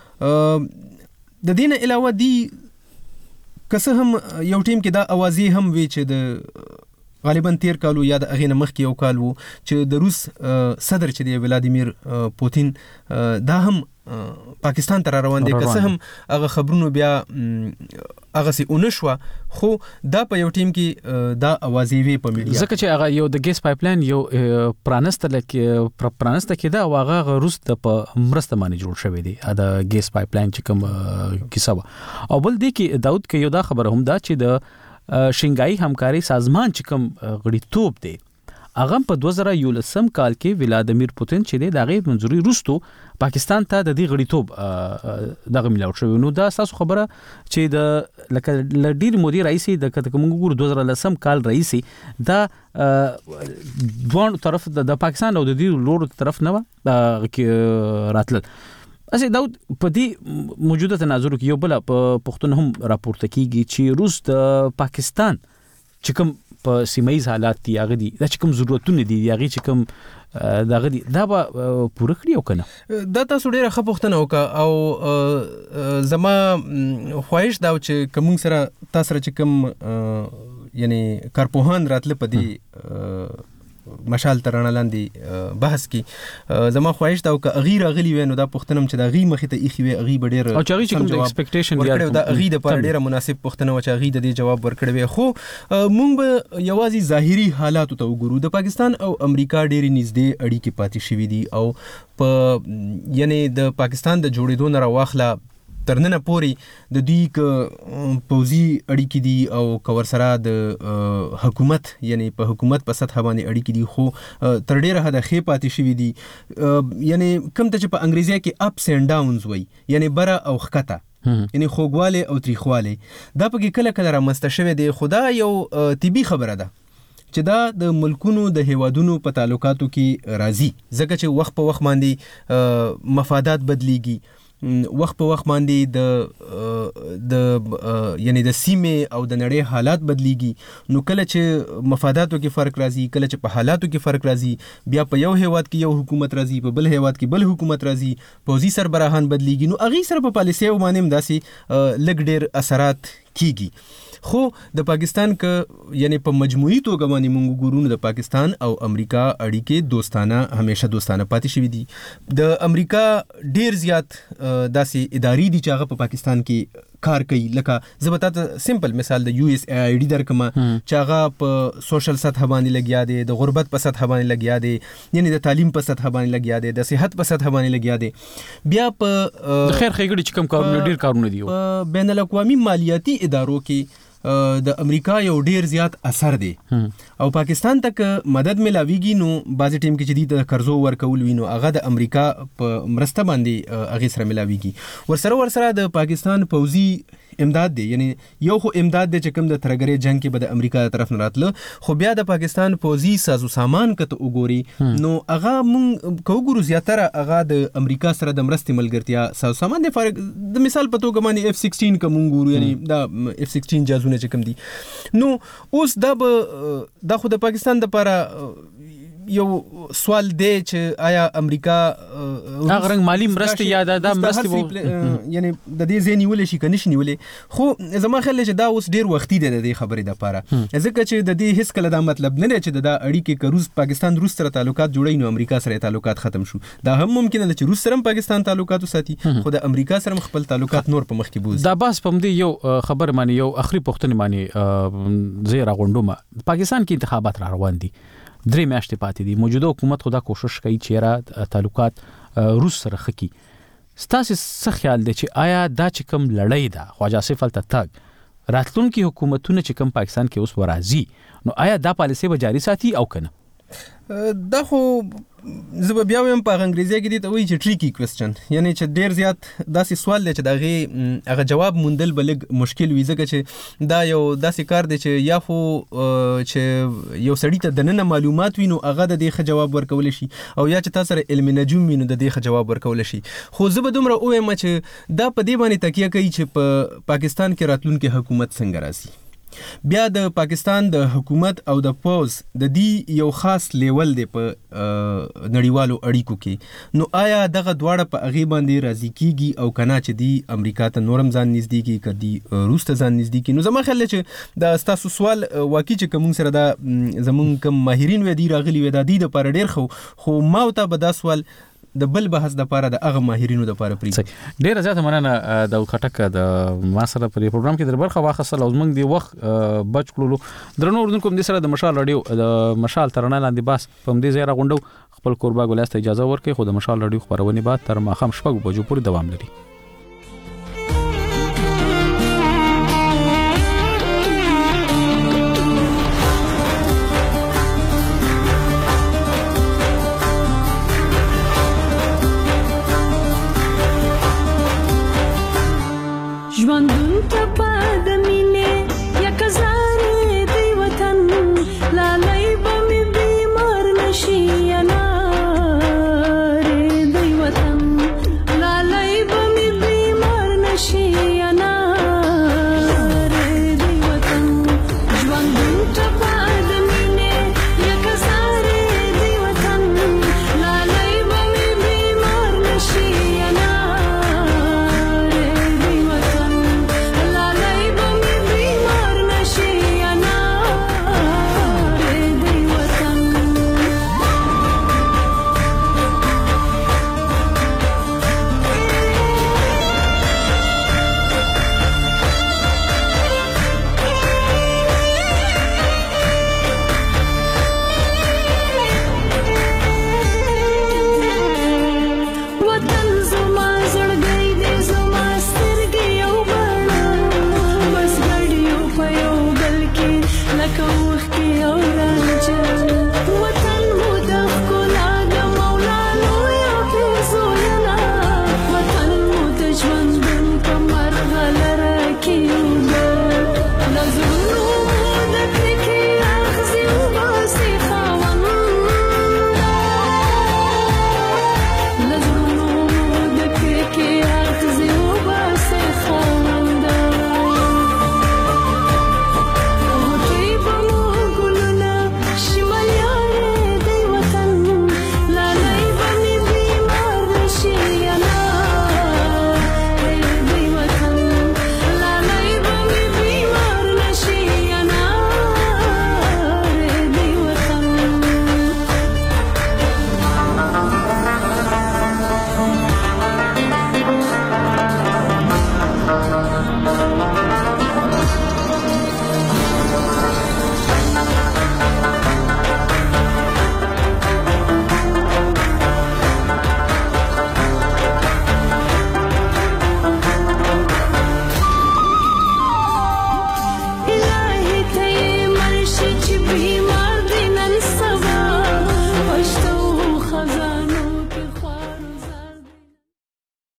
د دې نه علاوه دی که څه هم یو ټیم کې دا اوازې هم وی چې د غالبا تیر کالو یا د اغې نه مخکې یو کال وو چې د روس صدر چې دی ولادیمیر پوتین دا هم پاکستان ته روان دي. که څه هم هغه خبرونه بیا هغه سي اونشوا خو دا په یو ټیم کې دا اوازې وی په میډیا ځکه چې هغه یو د ګیس پایپلاین یو پرانست لکه پرانست کې دا واغه روس د په مرسته باندې جوړ شوی دی دا ګیس پایپلاین چې کوم کیسه او بل دی کې داود کې یو دا خبره هم دا چې د شنګای همکاري سازمان چې کوم غړیتوب دی هغه په دوه زره یولسم کال کې ولادیمیر پوتین چې دی دغه منځوري روستو پاکستان ته د دې غړیتوب دغه ملاو شو. نو دا تاسو خبره چې د لکه لډیر مودي رئیس د کته موږ ګور دوه زره لسم کال رئیس دا دوه طرف د پاکستان او د دې لورو طرف نه راتل. اسې داود په دې موجوده تناظر کې یو بل په پښتون هم راپورته کیږي چې روس د پاکستان چې کوم په سیمایي حالات دی هغه دي دا چې کوم ضرورتونه دي هغه چې کوم دغه دي دا به پوره کړی او کنه دا تاسو ډیره ښه پوښتنه وکړه او زما خواهش دا چې کوم سره تاسو سره چې کوم یعنی کارپوهان راتله په دې مشال ترانه لاندې بحث کې زما خواهش دا او غیر غلی وینو دا پښتنم چې دا غي مخې ته ایخي وي غي بډیر او چې کوم د ایکسپیکټیشن دی دا غي د پر ډیره مناسب پښتنه و چې غي د دې جواب ورکړي وي. خو مونږ به یوازې ظاهري حالات ته وګورو. د پاکستان او امریکا ډیره نږدې اړیکې پاتې شوې دي او په یعنی د پاکستان د جوړېدو نه راوخلا ترننه پوری د دوی ک پوزي اړیکې دي او کور سره د حکومت یعنی په حکومت په سطح باندې اړیکې دي خو تر ډیره حد خې پاتې شوي دي. یعنی کوم ته چې په انګریزي کې اپس اینڈ ډاونز وای یعنی بره او ښکته یعنی خوګواله او تریخواله دا په کله کله رامنځته شوی دی. خدا یو طبي خبره ده چې دا د ملکونو د هیوادونو په تعلقاتو کې راځي ځکه چې وخت په وخت باندې مفادات بدلیږي وخت په وخت باندې د د یعنی د سیمې او د نړۍ حالات بدلیږي. نو کله چې مفاداتو کې فرق راځي کله چې په حالاتو کې فرق راځي بیا په یو هیواد کې یو حکومت راځي په بل هیواد کې بل حکومت راځي پوځي سربراهان بدلیږي. نو اغه سره په پالیسي باندې داسي لګ ډیر اثرات کیږي. خو د پاکستان ک یعنی په مجموعي توګه باندې موږ ګورو د پاکستان او امریکا اړیکې دوستانه همیشه دوستانه پاتې شوې دي. د امریکا ډیر زیات داسي اداري دي چې هغه په پاکستان کې کار کوي. لکه زبطات سمپل مثال د یو ایس ای آی ډی درکمه چې هغه په سوشل سطح باندې لګیا دي د غربت په سطح باندې لګیا دي یعنی د تعلیم په سطح باندې لګیا دي د صحت په سطح باندې لګیا دي. بیا په د خیر خېګړي چې کوم کارونه ډیر کارونه دي په بین الاقوامي مالیاتي ادارو کې د امریکا یو ډیر زیات اثر دی او پاکستان تک مدد ملاویږي نو بعض ټیم کې چې د قرضو ورکول وینو هغه د امریکا په مرسته باندې هغه سره ملاویږي ورسره ورسره د پاکستان پوځي امداد دی، یعنی یو خو امداد دی چې کوم د ترګری جنگ کې به د امریکا طرف نه راتله، خو بیا د پاکستان پوځي سازو سامان کته وګوري نو هغه مونږ کوګورو زیاتره هغه د امریکا سره د مرستې ملګرتیا سازو سامان دی. فرق د مثال په توګه باندې اف سیکسټین کوم ګورو، یعنی دا اف سیکسټین جازونه چې کوم دي نو اوس دا به دا خو د پاکستان د لپاره یو سوال دی چې آیا امریکا هغه رنګ مالی مرسته یا د مرسته یعنی د دې ځای نیولې شي کني نیولې، خو زما خیال چې دا اوس ډیر وختي دی د دې خبرې د لپاره، ځکه چې د دې هیڅ کله دا مطلب نه دی چې د اړیکې کروز پاکستان روس سره تعلقات جوړي نو امریکا سره تعلقات ختم شو. دا هم ممکن ده چې روس سره پاکستان تعلقات وساتي خو د امریکا سره خپل تعلقات نور په مخ کې بوزي. دا بس په دې یو خبر مانی یو اخري پوښتنه مانی زیرا غونډومه پاکستان کې انتخابات را روان دي، درې میاشتې پاتې دي، موجوده حکومت خدا کوشش کوي چې را تعلقات روس سره خکي. ستاسو څه خیال دی چې آیا دا چې کوم لړۍ ده خواجه آصف الته تګ راتلونکي حکومتونه چې کوم پاکستان کې اوس ورازي نو آیا دا پالیسي به جاری ساتي او کنه؟ دا خو زه بیا وایم په انګریزي کې دي ته وایي چې ټریکی کوېسچن، یعنی چې ډیر زیات داسې سوال دی چې دغه هغه جواب موندل بلګ مشکل وي، ځکه چې دا یو داسې کار دی چې یا خو چې یو سړی ته د نن معلومات وینو هغه د دې جواب ورکول شي او یا چې تاسو سره علم نجوم وینو د دې جواب ورکول شي. خو زه به دومره وایم چې دا په دې باندې تکیه کوي چې په پاکستان کې راتلونکي حکومت څنګه راځي. بیا د پاکستان د حکومت او د پوز د دې یو خاص لیول دی په نړیوالو اړیکو کې، نو آیا دغه دواړه په هغه باندې راضي کیږي او کنه چې دی امریکا ته نورم ځان نږدې کی کدي روس ته ځان نږدې کی. نو زما خیال چې دا تاسو سوال واقعي چې کوم سره دا زمون کوم ماهرین و دي راغلي و د دې لپاره ډیر خو خو ما ته به دا سوال د بل بحث د لپاره د هغه ماهرینو د لپاره پری. ډیر زیات مننه د خټک د ما سره په پروګرام کې در برخه واخصه او زمنګ دی وخت بچ کړلو. درنو اردوونکو د سره د مشال رادیو د مشال ترانه لاندې باس په دې ځای را غونډو خپل قربا ګولاست اجازه ورکړي، خو د مشال رادیو خبرونه بعد تر ماخام شپږ بجو پورې دوام لري.